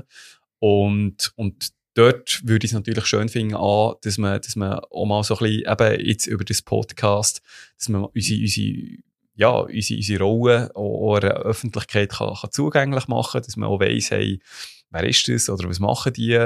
Und, und dort würde ich es natürlich schön finden, an, dass man, dass man auch mal so ein bisschen, eben jetzt über das Podcast, dass man unsere, unsere, ja, unsere, unsere Rolle auch der Öffentlichkeit kann, kann zugänglich machen, dass man auch weiss, hey, wer ist das oder was machen die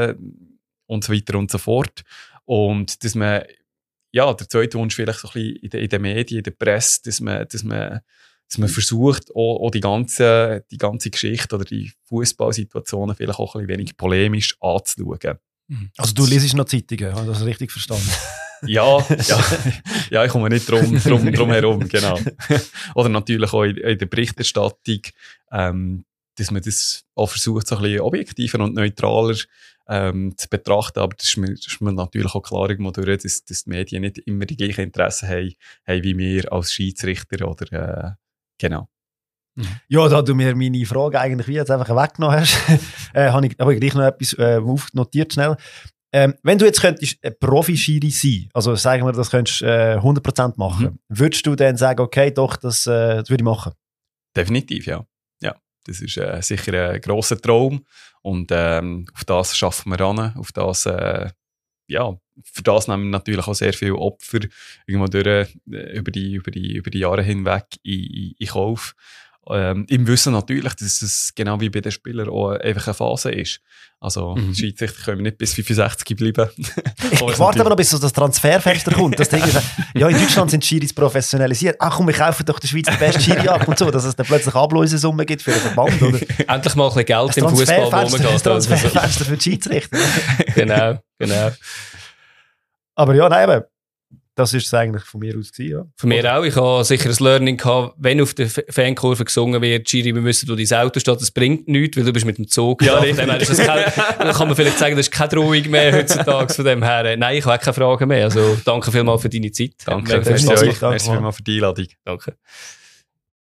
und so weiter und so fort. Und dass man, ja, der zweite Wunsch vielleicht so ein bisschen in den, in den Medien, in der Presse, dass man, dass man dass man versucht, auch, auch die, ganze, die ganze Geschichte oder die Fußballsituationen vielleicht auch ein bisschen wenig polemisch anzuschauen. Also du liest noch Zeitungen, habe ich das richtig verstanden? Ja, ja, ja, ich komme nicht drum, drum, drum herum, genau. Oder natürlich auch in, in der Berichterstattung, ähm, dass man das auch versucht, so ein bisschen objektiver und neutraler ähm, zu betrachten. Aber das ist mir, das ist mir natürlich auch klar irgendwo durch, dass, dass die Medien nicht immer die gleichen Interessen haben, haben wie wir als Schiedsrichter oder äh, genau. Ja, da du mir meine Frage eigentlich wie jetzt einfach weggenommen hast, äh, habe ich aber gleich noch etwas äh, notiert schnell. Ähm, wenn du jetzt könntest ein Profi-Schiri sein, also sagen wir, das könntest du äh, hundert Prozent machen, mhm. würdest du dann sagen, okay, doch, das, äh, das würde ich machen? Definitiv, ja. Ja, das ist äh, sicher ein grosser Traum und ähm, auf das schaffen wir an, auf das, äh, ja, für das nehmen wir natürlich auch sehr viele Opfer irgendwo durch, äh, über, die, über, die, über die Jahre hinweg in, in, in Kauf. Ähm, Im Wissen natürlich, dass es genau wie bei den Spielern auch einfach eine Phase ist. Also, mhm. Schiedsrichter können wir nicht bis fünfundsechzig bleiben. ich ich warte aber noch, bis so das Transferfenster kommt. Das Ding ist, ja, in Deutschland sind Schiris professionalisiert. Ach komm, wir kaufen doch der Schweiz die beste Schiri ab und so, dass es dann plötzlich Ablösesumme gibt für den Verband. Oder? Endlich mal ein bisschen Geld im Fußball, wo man geht. Das Transferfenster für die Schiedsrichter. Genau, genau. Aber ja, nein, eben. Das war es eigentlich von mir aus gewesen, ja. Von mir auch. Ich habe sicher ein Learning gehabt, wenn auf der Fankurve gesungen wird, Schiri, wir müssen durch dein Auto stehen, das bringt nichts, weil du bist mit dem Zug. Ja, von dem her ist das kein, dann kann man vielleicht sagen, das ist keine Drohung mehr heutzutage von dem her. Nein, ich habe auch keine Fragen mehr. Also, danke vielmals für deine Zeit. Danke, merci, merci vielmals für die Einladung. Danke.